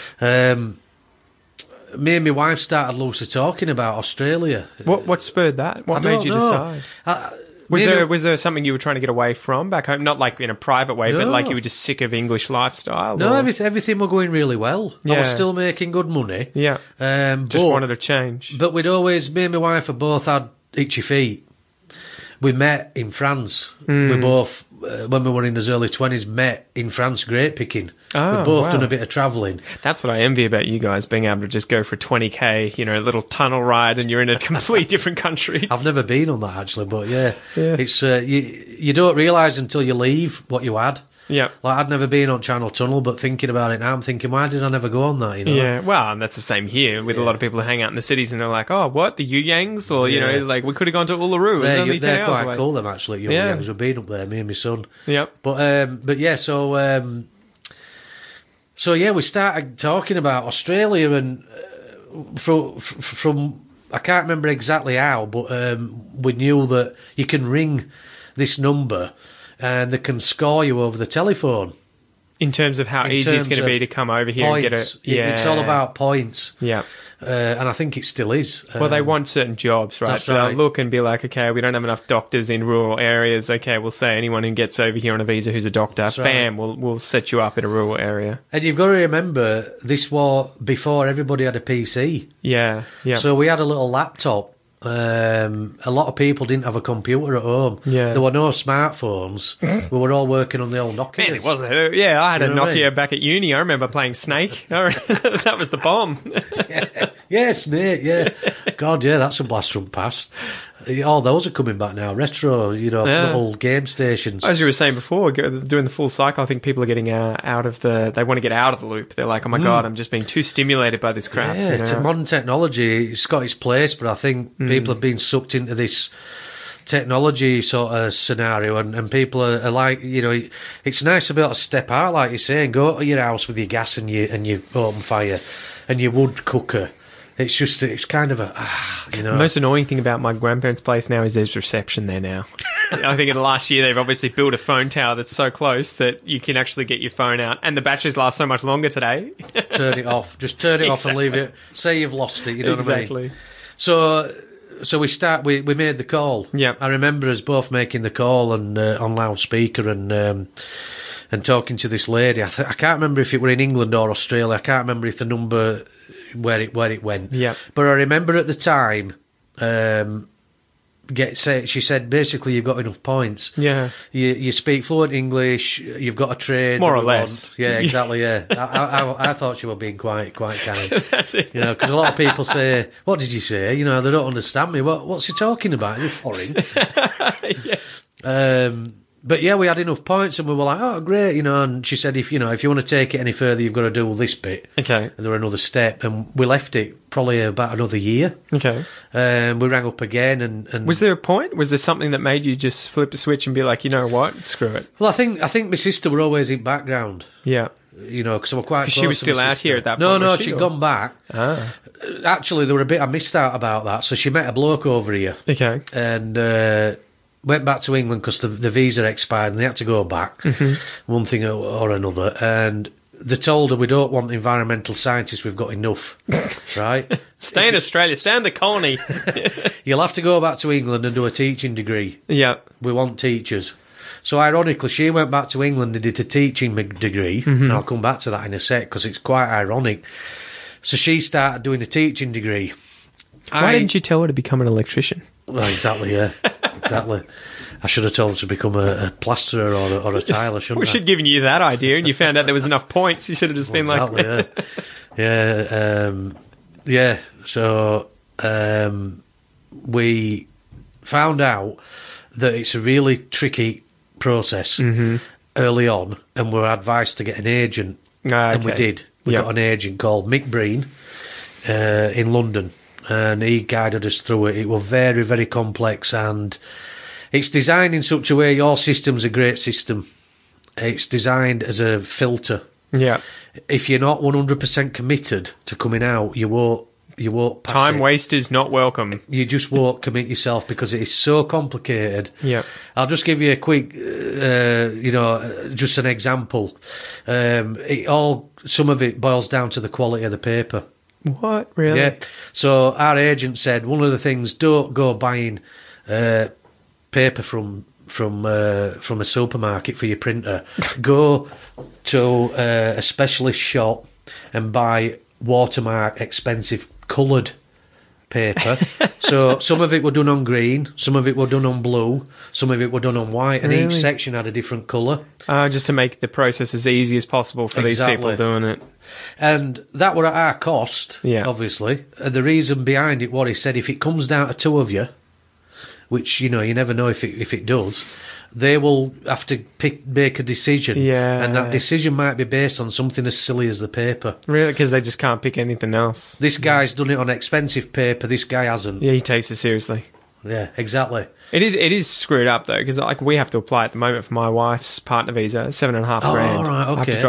Speaker 2: Me and my wife started loosely talking about Australia.
Speaker 1: What spurred that? What made you decide? Was there something you were trying to get away from back home? Not like in a private way, but like you were just sick of English lifestyle?
Speaker 2: No, everything were going really well.
Speaker 1: Yeah.
Speaker 2: I was still making good money.
Speaker 1: Yeah. Just wanted to change.
Speaker 2: But me and my wife have both had itchy feet. We met in France. We both, when we were in his early 20s, met in France grape picking.
Speaker 1: Oh,
Speaker 2: We'd both
Speaker 1: wow.
Speaker 2: done a bit of travelling.
Speaker 1: That's what I envy about you guys, being able to just go for 20k, a little tunnel ride, and you're in a complete different country.
Speaker 2: I've never been on that, actually, but yeah. It's you don't realise until you leave what you had.
Speaker 1: Yeah.
Speaker 2: Like, I'd never been on Channel Tunnel, but thinking about it now, I'm thinking, why did I never go on that,
Speaker 1: Yeah, well, and that's the same here with a lot of people who hang out in the cities, and they're like, oh, what, the Yuyangs? Or, like, we could have gone to Uluru.
Speaker 2: They're quite cool, them, actually, Yuyangs. We've been up there, me and my son.
Speaker 1: Yep.
Speaker 2: But yeah, so yeah, we started talking about Australia, and from I can't remember exactly how, but we knew that you can ring this number and they can score you over the telephone.
Speaker 1: In terms of how easy it's going to be to come over here
Speaker 2: points.
Speaker 1: and get it. Yeah.
Speaker 2: It's all about points.
Speaker 1: Yeah.
Speaker 2: And I think it still is.
Speaker 1: Well, they want certain jobs, right?
Speaker 2: That's
Speaker 1: So
Speaker 2: right.
Speaker 1: they'll look and be like, okay, we don't have enough doctors in rural areas. Okay, we'll say anyone who gets over here on a visa who's a doctor,
Speaker 2: That's right.
Speaker 1: bam, we'll set you up in a rural area.
Speaker 2: And you've got to remember, this was before everybody had a PC.
Speaker 1: Yeah, yeah.
Speaker 2: So we had a little laptop. A lot of people didn't have a computer at home.
Speaker 1: Yeah.
Speaker 2: There were no smartphones. We were all working on the old Nokias.
Speaker 1: Man, it was yeah, I had
Speaker 2: You
Speaker 1: a
Speaker 2: know what I
Speaker 1: Nokia
Speaker 2: mean?
Speaker 1: back at uni. I remember playing Snake. That was the bomb.
Speaker 2: Yeah, Snake, yeah. God, yeah, that's a blast from the past. All those are coming back now. Retro, little game stations.
Speaker 1: As you were saying before, doing the full cycle, I think people are getting out of they want to get out of the loop. They're like, oh my God, I'm just being too stimulated by this crap.
Speaker 2: Yeah, it's modern technology. It's got its place, but I think people have been sucked into this technology sort of scenario, and people are like, it's nice to be able to step out, like you say, and go to your house with your gas and your open fire and your wood cooker. It's kind of
Speaker 1: The most annoying thing about my grandparents' place now is there's reception there now. I think in the last year they've obviously built a phone tower that's so close that you can actually get your phone out, and the batteries last so much longer today.
Speaker 2: Turn it off. Just turn it off and leave it. Say you've lost it. You know what I mean?
Speaker 1: Exactly.
Speaker 2: So we made the call.
Speaker 1: Yeah.
Speaker 2: I remember us both making the call and on loudspeaker and talking to this lady. I can't remember if it were in England or Australia. I can't remember if the number where it went.
Speaker 1: Yeah.
Speaker 2: But I remember at the time, she said basically you've got enough points.
Speaker 1: Yeah.
Speaker 2: You speak fluent English. You've got a trade.
Speaker 1: More or less.
Speaker 2: Yeah, exactly. Yeah. I thought she was being quite kind.
Speaker 1: That's it.
Speaker 2: Because a lot of people say, "What did you say?" They don't understand me. What's he talking about? You're foreign.
Speaker 1: Yeah.
Speaker 2: But yeah, we had enough points, and we were like, "Oh, great!" And she said, "If you want to take it any further, you've got to do this bit."
Speaker 1: Okay.
Speaker 2: And there were another step, and we left it probably about another year.
Speaker 1: Okay.
Speaker 2: We rang up again, and
Speaker 1: Was there a point? Was there something that made you just flip a switch and be like, you know what, screw it?
Speaker 2: well, I think my sister were always in background.
Speaker 1: Yeah.
Speaker 2: Because I were quite.
Speaker 1: 'Cause
Speaker 2: Close
Speaker 1: she was
Speaker 2: to my
Speaker 1: still out
Speaker 2: sister.
Speaker 1: here at that
Speaker 2: No,
Speaker 1: point,
Speaker 2: no,
Speaker 1: was she,
Speaker 2: she'd
Speaker 1: or?
Speaker 2: gone back.
Speaker 1: Ah.
Speaker 2: Actually, there were a bit I missed out about that. So she met a bloke over here.
Speaker 1: Okay.
Speaker 2: And went back to England because the visa expired and they had to go back, one thing or another. And they told her we don't want environmental scientists, we've got enough, right?
Speaker 1: Stay in Australia, stay in the colony.
Speaker 2: You'll have to go back to England and do a teaching degree.
Speaker 1: Yeah.
Speaker 2: We want teachers. So ironically, she went back to England and did a teaching degree, and I'll come back to that in a sec because it's quite ironic. So she started doing a teaching degree.
Speaker 1: Why didn't you tell her to become an electrician?
Speaker 2: Well, exactly, yeah. Exactly. I should have told her to become a plasterer or a tiler, shouldn't I?
Speaker 1: We should have given you that idea, and you found out there was enough points. You should have just been
Speaker 2: exactly, yeah. So we found out that it's a really tricky process early on, and we're advised to get an agent, and we did. We got an agent called Mick Breen in London, and he guided us through it. It was very, very complex, and it's designed in such a way. Your system's a great system. It's designed as a filter.
Speaker 1: Yeah.
Speaker 2: If you're not 100% committed to coming out, you won't pass
Speaker 1: Time
Speaker 2: it.
Speaker 1: wasters not welcome.
Speaker 2: You just won't commit yourself because it is so complicated.
Speaker 1: Yeah.
Speaker 2: I'll just give you a quick, just an example. Some of it boils down to the quality of the paper.
Speaker 1: What? Really?
Speaker 2: Yeah. So our agent said one of the things: don't go buying paper from a supermarket for your printer. Go to a specialist shop and buy watermark expensive coloured paper. So some of it were done on green, some of it were done on blue, some of it were done on white, and each section had a different colour.
Speaker 1: Just to make the process as easy as possible for these people doing it.
Speaker 2: And that were at our cost, obviously. And the reason behind it, what he said, if it comes down to two of you, which, you never know if it does, they will have to make a decision.
Speaker 1: Yeah.
Speaker 2: And that decision might be based on something as silly as the paper.
Speaker 1: Really? Because they just can't pick anything else.
Speaker 2: This guy's done it on expensive paper, this guy hasn't.
Speaker 1: Yeah, he takes it seriously.
Speaker 2: Yeah, exactly.
Speaker 1: It is screwed up though, because we have to apply at the moment for my wife's partner visa, $7,500.
Speaker 2: Oh, right, okay.
Speaker 1: I have to drop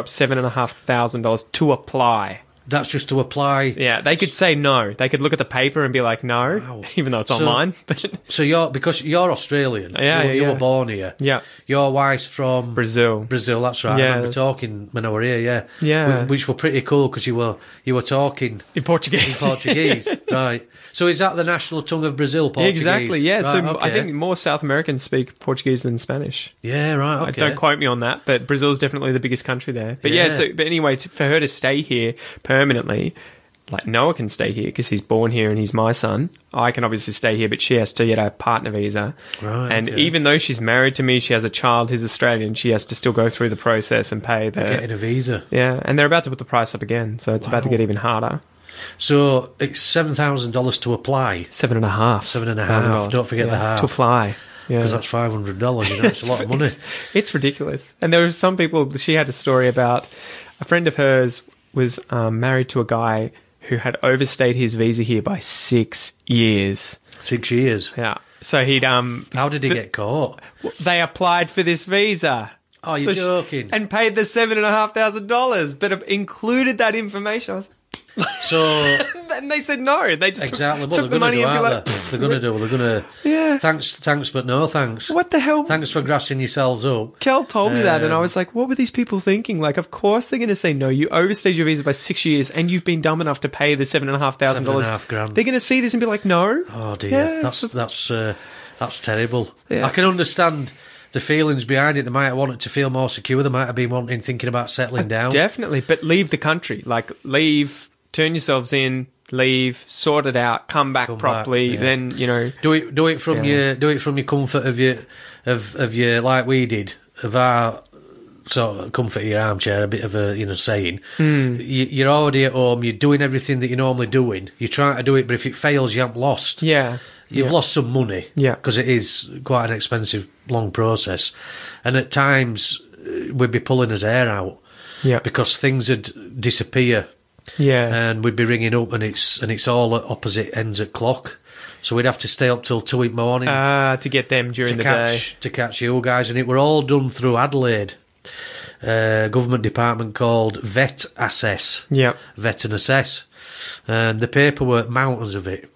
Speaker 1: $7,500 to apply.
Speaker 2: That's just to apply.
Speaker 1: Yeah, they could say no. They could look at the paper and be like, no,
Speaker 2: Wow.
Speaker 1: even though it's online.
Speaker 2: So because you're Australian. You were born here.
Speaker 1: Yeah.
Speaker 2: Your wife's from
Speaker 1: Brazil.
Speaker 2: Brazil, that's right.
Speaker 1: Yeah,
Speaker 2: I remember talking when I were here, yeah.
Speaker 1: Yeah.
Speaker 2: Which were pretty cool because you were talking
Speaker 1: In Portuguese.
Speaker 2: in Portuguese. Right. So is that the national tongue of Brazil, Portuguese?
Speaker 1: Exactly, yeah.
Speaker 2: Right,
Speaker 1: So
Speaker 2: okay.
Speaker 1: I think more South Americans speak Portuguese than Spanish.
Speaker 2: Yeah, right, okay.
Speaker 1: Don't quote me on that, but Brazil's definitely the biggest country there. But but anyway, for her to stay here permanently, like Noah can stay here because he's born here and he's my son. I can obviously stay here, but she has to get a partner visa.
Speaker 2: Right,
Speaker 1: and
Speaker 2: okay.
Speaker 1: even though she's married to me, she has a child who's Australian, she has to still go through the process and pay the...
Speaker 2: Getting a visa.
Speaker 1: Yeah, and they're about to put the price up again, so it's about to get even harder.
Speaker 2: So it's $7,000 to apply.
Speaker 1: $7,500.
Speaker 2: $7,500. Don't forget the half.
Speaker 1: To fly. Yeah.
Speaker 2: Because that's $500, it's a lot of money.
Speaker 1: It's ridiculous. And there were some people, she had a story about a friend of hers was married to a guy who had overstayed his visa here by 6 years.
Speaker 2: 6 years.
Speaker 1: Yeah. So he'd...
Speaker 2: How did he get caught?
Speaker 1: They applied for this visa.
Speaker 2: Oh, you're joking.
Speaker 1: And paid the $7,500, but included that information. I was...
Speaker 2: So...
Speaker 1: And they said no. They just took the money and be like...
Speaker 2: They're going to do. They're going to...
Speaker 1: Yeah.
Speaker 2: Thanks, but no thanks.
Speaker 1: What the hell?
Speaker 2: Thanks for grassing yourselves up.
Speaker 1: Kel told me that, and I was like, what were these people thinking? Like, of course they're going to say no. You overstayed your visa by 6 years, and you've been dumb enough to pay the $7,500.
Speaker 2: $7,500.
Speaker 1: They're going to see this and be like, no.
Speaker 2: Oh, dear.
Speaker 1: Yeah,
Speaker 2: That's terrible.
Speaker 1: Yeah.
Speaker 2: I can understand the feelings behind it. They might have wanted to feel more secure. They might have been thinking about settling down.
Speaker 1: Definitely, but leave the country. Like, leave, turn yourselves in, leave, sort it out, come back properly.
Speaker 2: yeah.
Speaker 1: Then
Speaker 2: do it from your comfort of your like we did, of our sort of comfort of your armchair, a bit of a saying. You're already at home. You're doing everything that you're normally doing. You're trying to do it, but if it fails, you haven't lost.
Speaker 1: Yeah.
Speaker 2: You've lost some money.
Speaker 1: Yeah.
Speaker 2: Because it is quite an expensive, long process, and at times we'd be pulling his hair out.
Speaker 1: Yeah.
Speaker 2: Because things would disappear.
Speaker 1: Yeah.
Speaker 2: And we'd be ringing up, and it's all at opposite ends of clock. So we'd have to stay up till 2 in the morning
Speaker 1: to get them during the day.
Speaker 2: To catch you guys. And it were all done through Adelaide. Government department called Vet Assess.
Speaker 1: Yeah.
Speaker 2: Vet and Assess. And the paperwork, mountains of it.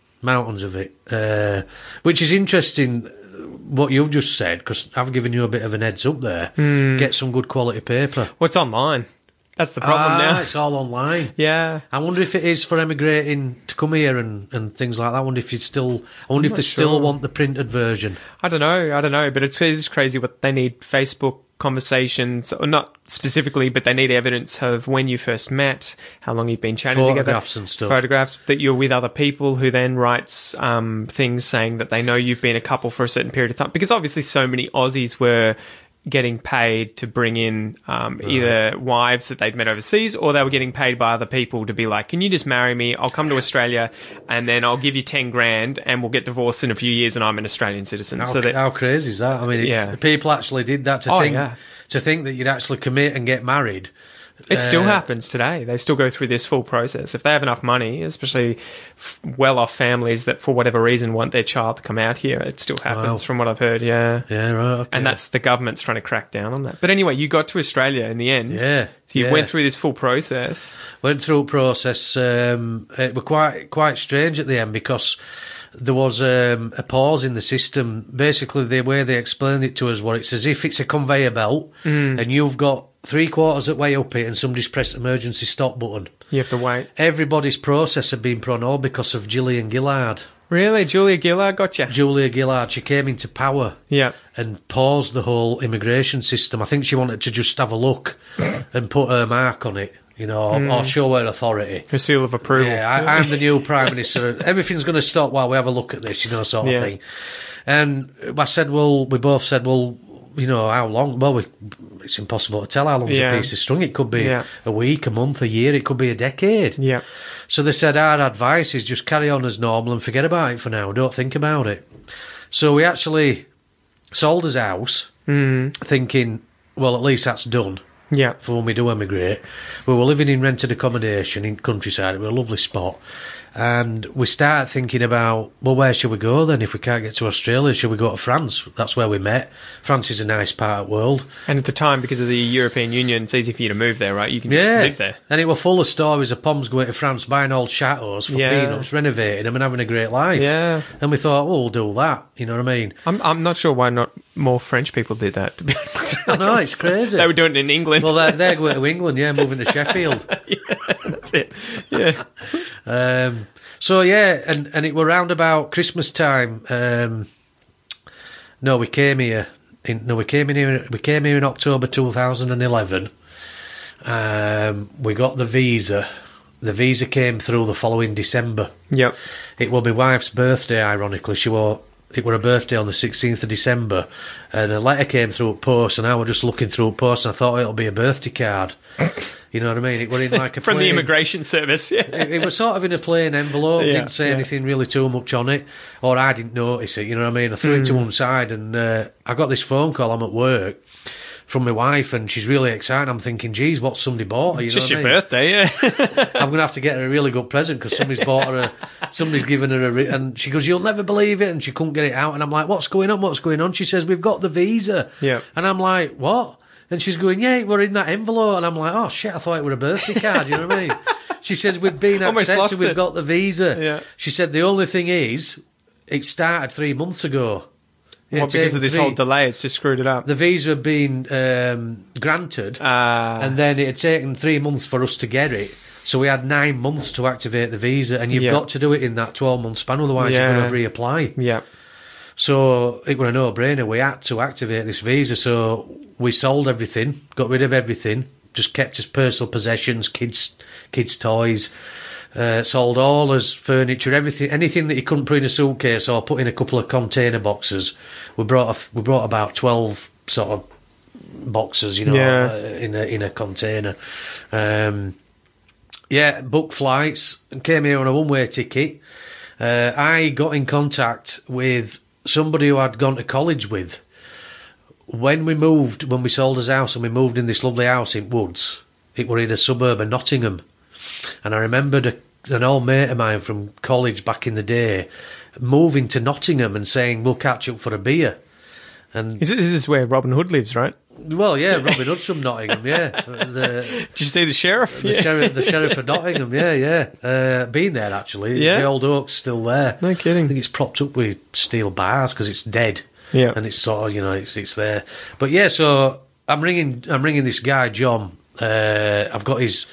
Speaker 2: Which is interesting, what you've just said, because I've given you a bit of an heads up there. Get some good quality paper.
Speaker 1: What's online? That's the problem now.
Speaker 2: It's all online.
Speaker 1: Yeah.
Speaker 2: I wonder if it is for emigrating to come here and things like that. I wonder if they still want the printed version.
Speaker 1: I don't know, but it's crazy what they need Facebook conversations, or not specifically, but they need evidence of when you first met, how long you've been chatting together.
Speaker 2: Photographs and stuff.
Speaker 1: Photographs, that you're with other people who then writes things saying that they know you've been a couple for a certain period of time. Because obviously so many Aussies were getting paid to bring in either wives that they'd met overseas, or they were getting paid by other people to be like, can you just marry me? I'll come to Australia and then I'll give you 10 grand and we'll get divorced in a few years and I'm an Australian citizen.
Speaker 2: How crazy is that? I mean, people actually did that to think that you'd actually commit and get married.
Speaker 1: It still happens today. They still go through this full process. If they have enough money, especially well-off families that for whatever reason want their child to come out here, it still happens from what I've heard, yeah.
Speaker 2: Yeah, right, okay.
Speaker 1: And that's the government's trying to crack down on that. But anyway, you got to Australia in the end.
Speaker 2: Yeah.
Speaker 1: You went through this full process.
Speaker 2: Went through a process. It was quite strange at the end because there was a pause in the system. Basically, the way they explained it to us was it's as if it's a conveyor belt and you've got 3/4 of the way up it and somebody's pressed emergency stop button.
Speaker 1: You have to wait.
Speaker 2: Everybody's process had been put on hold because of Gillian Gillard.
Speaker 1: Really? Julia Gillard got you?
Speaker 2: Julia Gillard, she came into power and paused the whole immigration system. I think she wanted to just have a look and put her mark on it, or show her authority.
Speaker 1: Her seal of approval.
Speaker 2: Yeah, I'm the new Prime Minister. Everything's going to stop while we have a look at this, sort of thing. And we both said, how long? Well, it's impossible to tell how long's a piece of string. It could be a week, a month, a year. It could be a decade.
Speaker 1: Yeah.
Speaker 2: So they said our advice is just carry on as normal and forget about it for now. Don't think about it. So we actually sold his house, thinking, well, at least that's done.
Speaker 1: Yeah.
Speaker 2: For when we do emigrate. We were living in rented accommodation in countryside. It was a lovely spot. And we started thinking about, well, where should we go then? If we can't get to Australia, should we go to France? That's where we met. France is a nice part of the world.
Speaker 1: And at the time, because of the European Union, it's easy for you to move there, right? You can just live there.
Speaker 2: And it was full of stories of Poms going to France, buying old chateaus for peanuts, renovating them and having a great life.
Speaker 1: Yeah.
Speaker 2: And we thought, well, we'll do that. You know what I mean?
Speaker 1: I'm not sure why not more French people did that, to be honest.
Speaker 2: I know, it's crazy.
Speaker 1: They were doing it in England.
Speaker 2: Well, they're going to England, moving to Sheffield.
Speaker 1: That's it. Yeah.
Speaker 2: And it were round about Christmas time. We came here in October 2011. We got the visa. The visa came through the following December.
Speaker 1: Yep.
Speaker 2: It was my wife's birthday, ironically. It were a birthday on the 16th of December, and a letter came through post, and I was just looking through post, and I thought it'll be a birthday card. You know what I mean? It was in like a
Speaker 1: from
Speaker 2: plain,
Speaker 1: the immigration service. Yeah,
Speaker 2: it was sort of in a plain envelope. Didn't say anything really too much on it, or I didn't notice it. You know what I mean? I threw it to one side, and I got this phone call. I'm at work from my wife, and she's really excited. I'm thinking, geez, what somebody bought her? You
Speaker 1: just
Speaker 2: know
Speaker 1: your
Speaker 2: what I mean?
Speaker 1: birthday, yeah.
Speaker 2: I'm going to have to get her a really good present because somebody's given her and she goes, you'll never believe it, and she couldn't get it out, and I'm like, what's going on? She says, we've got the visa.
Speaker 1: Yeah.
Speaker 2: And I'm like, what? And she's going, yeah, we're in that envelope, and I'm like, oh shit, I thought it were a birthday card. You know what I mean? She says, we've been accepted, we've got the visa.
Speaker 1: Yeah.
Speaker 2: She said, the only thing is, it started 3 months ago.
Speaker 1: Well, because of this whole delay, it's just screwed it up.
Speaker 2: The visa had been granted, and then it had taken 3 months for us to get it. So we had 9 months to activate the visa, and you've got to do it in that 12-month span, otherwise you're going to reapply.
Speaker 1: Yeah.
Speaker 2: So it was a no-brainer. We had to activate this visa, so we sold everything, got rid of everything, just kept his personal possessions, kids' toys. Sold all his furniture, anything that he couldn't put in a suitcase or put in a couple of container boxes. We brought about 12 sort of boxes, in a container. Booked flights and came here on a one-way ticket. I got in contact with somebody who I'd gone to college with. When we sold his house and we moved in this lovely house in Woods, it were in a suburb of Nottingham. And I remembered an old mate of mine from college back in the day moving to Nottingham and saying, we'll catch up for a beer. And
Speaker 1: this is where Robin Hood lives, right?
Speaker 2: Well, yeah, Robin Hood's from Nottingham, yeah.
Speaker 1: Did you see the sheriff?
Speaker 2: The sheriff of Nottingham, yeah. Been there, actually.
Speaker 1: Yeah.
Speaker 2: The old oak's still there.
Speaker 1: No kidding.
Speaker 2: I think it's propped up with steel bars because it's dead.
Speaker 1: Yeah.
Speaker 2: And it's sort of, it's there. But yeah, so I'm ringing this guy, John, I've got his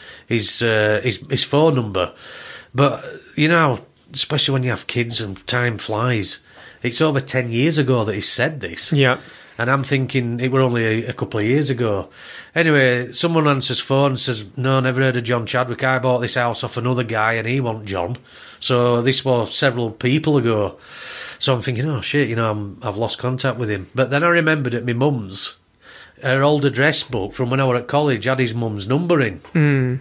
Speaker 2: phone number. But, you know, especially when you have kids and time flies, it's over 10 years ago that he said this.
Speaker 1: Yeah.
Speaker 2: And I'm thinking it were only a couple of years ago. Anyway, someone answers phone and says, no, never heard of John Chadwick. I bought this house off another guy and he wasn't John. So this was several people ago. So I'm thinking, oh, shit, you know, I've lost contact with him. But then I remembered at my mum's, her old address book from when I were at college had his mum's number in.
Speaker 1: Mm.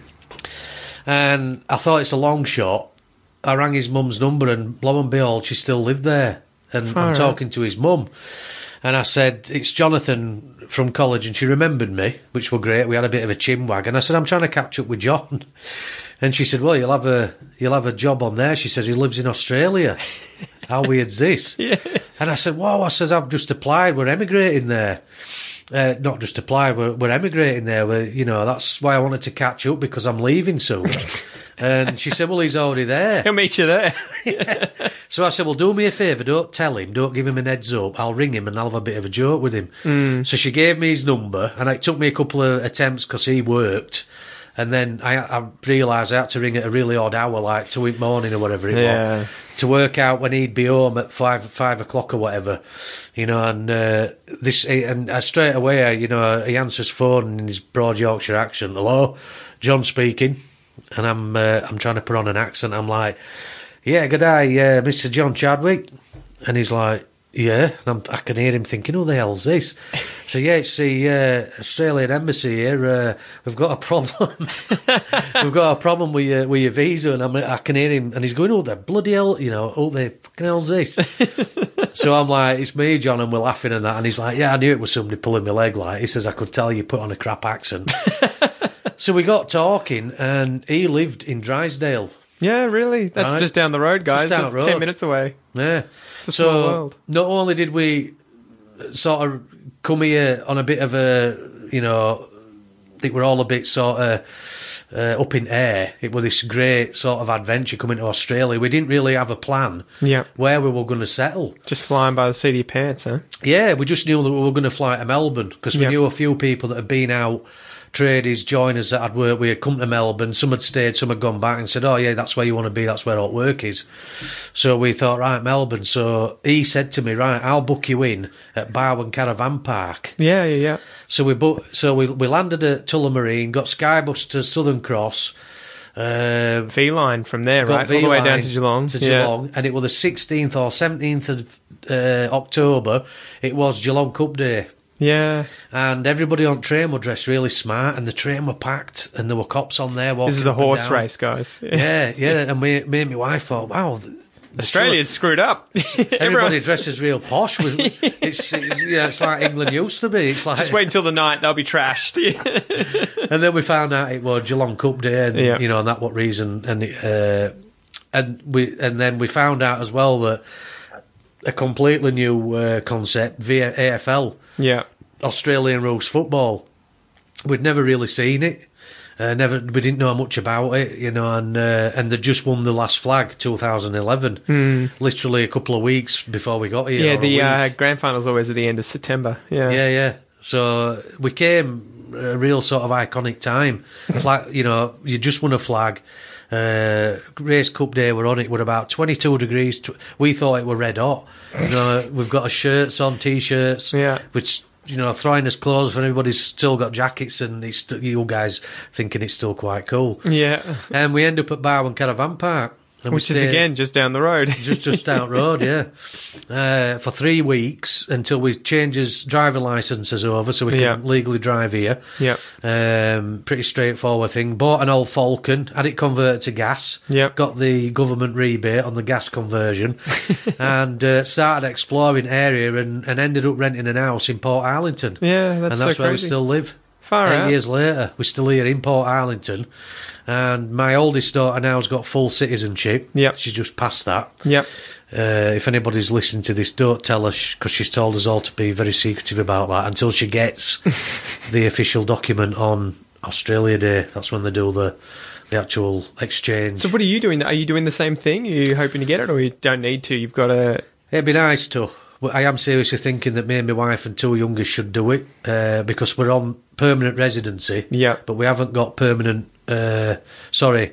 Speaker 2: And I thought it's a long shot. I rang his mum's number and lo and behold, she still lived there. And I'm talking to his mum. And I said, it's Jonathan from college. And she remembered me, which were great. We had a bit of a chinwag. And I said, I'm trying to catch up with John. And she said, well, you'll have a job on there. She says, he lives in Australia. How weird's this?
Speaker 1: Yeah.
Speaker 2: And I said, whoa, I says, I've just applied. We're emigrating there. Not just applied, we're emigrating there. You know, that's why I wanted to catch up, because I'm leaving soon. And she said, well, he's already there.
Speaker 1: He'll meet you there.
Speaker 2: Yeah. So I said, well, do me a favour, don't tell him, don't give him an heads up. I'll ring him and I'll have a bit of a joke with him.
Speaker 1: Mm.
Speaker 2: So she gave me his number, and it took me a couple of attempts because he worked. And then I realised I had to ring at a really odd hour, like 2 in the morning or whatever it was, to work out when he'd be home at 5 o'clock or whatever, you know. And straight away, you know, he answers phone in his broad Yorkshire accent. Hello, John speaking. And I'm trying to put on an accent. I'm like, yeah, good day, Mr. John Chadwick. And he's like, yeah. And I can hear him thinking, who the hell's this? So, yeah, it's the Australian Embassy here. We've got a problem. We've got a problem with your visa. And I can hear him. And he's going, oh, the bloody hell, you know, oh, the fucking hell's this? So I'm like, it's me, John, and we're laughing and that. And he's like, yeah, I knew it was somebody pulling my leg. Like, he says, I could tell you put on a crap accent. So we got talking, and he lived in Drysdale.
Speaker 1: Yeah, really? That's
Speaker 2: Right.
Speaker 1: just down the road, guys.
Speaker 2: Just down
Speaker 1: That's
Speaker 2: the road.
Speaker 1: 10 minutes away.
Speaker 2: Yeah.
Speaker 1: It's a small world.
Speaker 2: Not only did we sort of come here on a bit of a, you know, I think we're all a bit sort of up in air. It was this great sort of adventure coming to Australia. We didn't really have a plan where we were going to settle.
Speaker 1: Just flying by the seat of your pants, huh?
Speaker 2: Yeah, we just knew that we were going to fly to Melbourne because we knew a few people that had been out, tradies, joiners that had worked. We had come to Melbourne. Some had stayed, some had gone back and said, oh, yeah, that's where you want to be. That's where all work is. So we thought, right, Melbourne. So he said to me, right, I'll book you in at Barwon Caravan Park.
Speaker 1: Yeah.
Speaker 2: So we landed at Tullamarine, got Skybus to Southern Cross.
Speaker 1: V-line from there, right? All the way down to Geelong.
Speaker 2: And it was the 16th or 17th of October. It was Geelong Cup Day.
Speaker 1: Yeah.
Speaker 2: And everybody on train were dressed really smart, and the train were packed, and there were cops on there walking.
Speaker 1: This is a
Speaker 2: up and
Speaker 1: horse
Speaker 2: down.
Speaker 1: race, guys.
Speaker 2: Yeah. And me and my wife thought, wow,
Speaker 1: Australia's screwed up.
Speaker 2: everybody dresses real posh. It's like England used to be. It's like
Speaker 1: Just wait until the night; they'll be trashed.
Speaker 2: And then we found out it was Geelong Cup Day, and you know, and that what reason, and then we found out as well that a completely new concept via AFL.
Speaker 1: Yeah.
Speaker 2: Australian rules football. We'd never really seen it. We didn't know much about it, you know, and they just won the last flag 2011, literally a couple of weeks before we got here.
Speaker 1: Yeah, the grand final's always at the end of September.
Speaker 2: Yeah. So we came a real sort of iconic time. Flag, you know, you just won a flag. Race Cup Day, we're on it. We're about 22 degrees. We thought it were red hot. You know, we've got our shirts on, t-shirts, which, you know, throwing us clothes for everybody's still got jackets, and you guys thinking it's still quite cool.
Speaker 1: Yeah.
Speaker 2: And we end up at Barwon Caravan Park.
Speaker 1: Which is, again, just down the road.
Speaker 2: just down the road, yeah. For 3 weeks until we change his driving licences over so we can legally drive here.
Speaker 1: Yeah.
Speaker 2: Pretty straightforward thing. Bought an old Falcon, had it converted to gas.
Speaker 1: Yep.
Speaker 2: Got the government rebate on the gas conversion. And started exploring area and ended up renting an house in Port Arlington.
Speaker 1: Yeah, that's
Speaker 2: where
Speaker 1: crazy.
Speaker 2: we still live.
Speaker 1: Far
Speaker 2: 8
Speaker 1: out.
Speaker 2: years later, we're still here in Port Arlington. And my oldest daughter now's got full citizenship.
Speaker 1: Yep.
Speaker 2: She's just passed that.
Speaker 1: Yep.
Speaker 2: If anybody's listening to this, don't tell her, because she's told us all to be very secretive about that until she gets the official document on Australia Day. That's when they do the actual exchange.
Speaker 1: So what are you doing? Are you doing the same thing? Are you hoping to get it, or you don't need to? You've got a...
Speaker 2: It'd be nice to. I am seriously thinking that me and my wife and two youngest should do it because we're on permanent residency.
Speaker 1: Yeah.
Speaker 2: But we haven't got permanent. Is that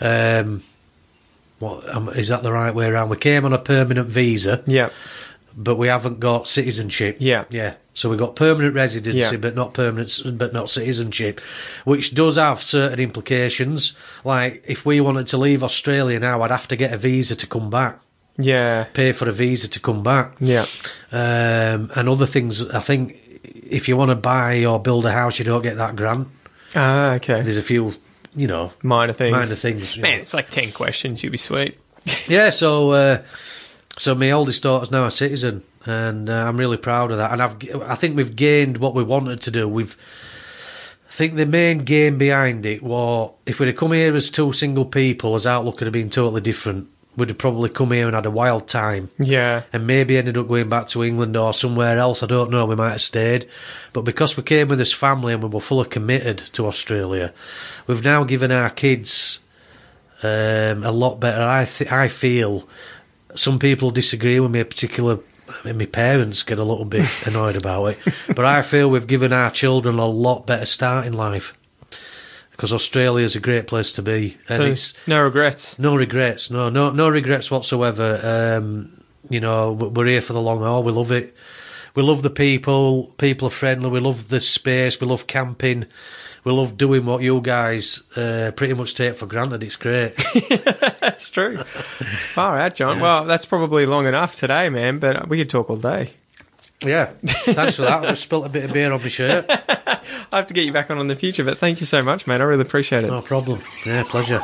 Speaker 2: the right way around? We came on a permanent visa.
Speaker 1: Yeah.
Speaker 2: But we haven't got citizenship.
Speaker 1: Yeah.
Speaker 2: Yeah. So we've got permanent residency,
Speaker 1: Yeah.
Speaker 2: but not citizenship, which does have certain implications. Like, if we wanted to leave Australia now, I'd have to get a visa to come back.
Speaker 1: Yeah.
Speaker 2: Pay for a visa to come back.
Speaker 1: Yeah.
Speaker 2: And other things, I think, if you want to buy or build a house, you don't get that grant.
Speaker 1: Ah, okay.
Speaker 2: There's a few,
Speaker 1: Minor things.
Speaker 2: Man,
Speaker 1: it's like 10 questions. You'll be sweet.
Speaker 2: Yeah, so my oldest daughter's now a citizen, and I'm really proud of that. And I think we've gained what we wanted to do. I think the main game behind it was, if we'd have come here as two single people, as outlook would have been totally different. We'd have probably come here and had a wild time.
Speaker 1: Yeah.
Speaker 2: And maybe ended up going back to England or somewhere else. I don't know. We might have stayed. But because we came with this family and we were fully committed to Australia, we've now given our kids a lot better. I feel some people disagree with me, my parents get a little bit annoyed about it. But I feel we've given our children a lot better start in life. Because Australia is a great place to be, and
Speaker 1: So,
Speaker 2: it's
Speaker 1: no regrets.
Speaker 2: no regrets, no regrets whatsoever. We're here for the long haul. We love it. We love the people. People are friendly. We love the space. We love camping. We love doing what you guys pretty much take for granted. It's great.
Speaker 1: That's true. Far out, John. Well, that's probably long enough today, man, but we could talk all day.
Speaker 2: Yeah, thanks for that. I just spilt a bit of beer on my shirt.
Speaker 1: I have to get you back on in the future, but thank you so much, mate. I really appreciate it.
Speaker 2: No problem. Yeah, pleasure.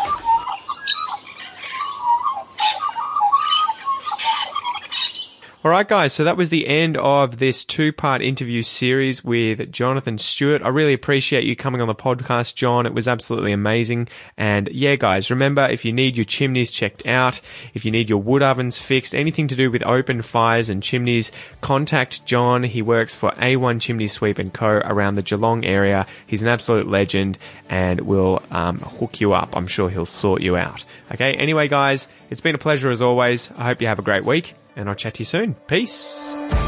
Speaker 1: All right, guys, so that was the end of this two-part interview series with Jonathan Stewart. I really appreciate you coming on the podcast, John. It was absolutely amazing. And yeah, guys, remember, if you need your chimneys checked out, if you need your wood ovens fixed, anything to do with open fires and chimneys, contact John. He works for A1 Chimney Sweep & Co. around the Geelong area. He's an absolute legend and will hook you up. I'm sure he'll sort you out. Okay, anyway, guys, it's been a pleasure as always. I hope you have a great week, and I'll chat to you soon. Peace.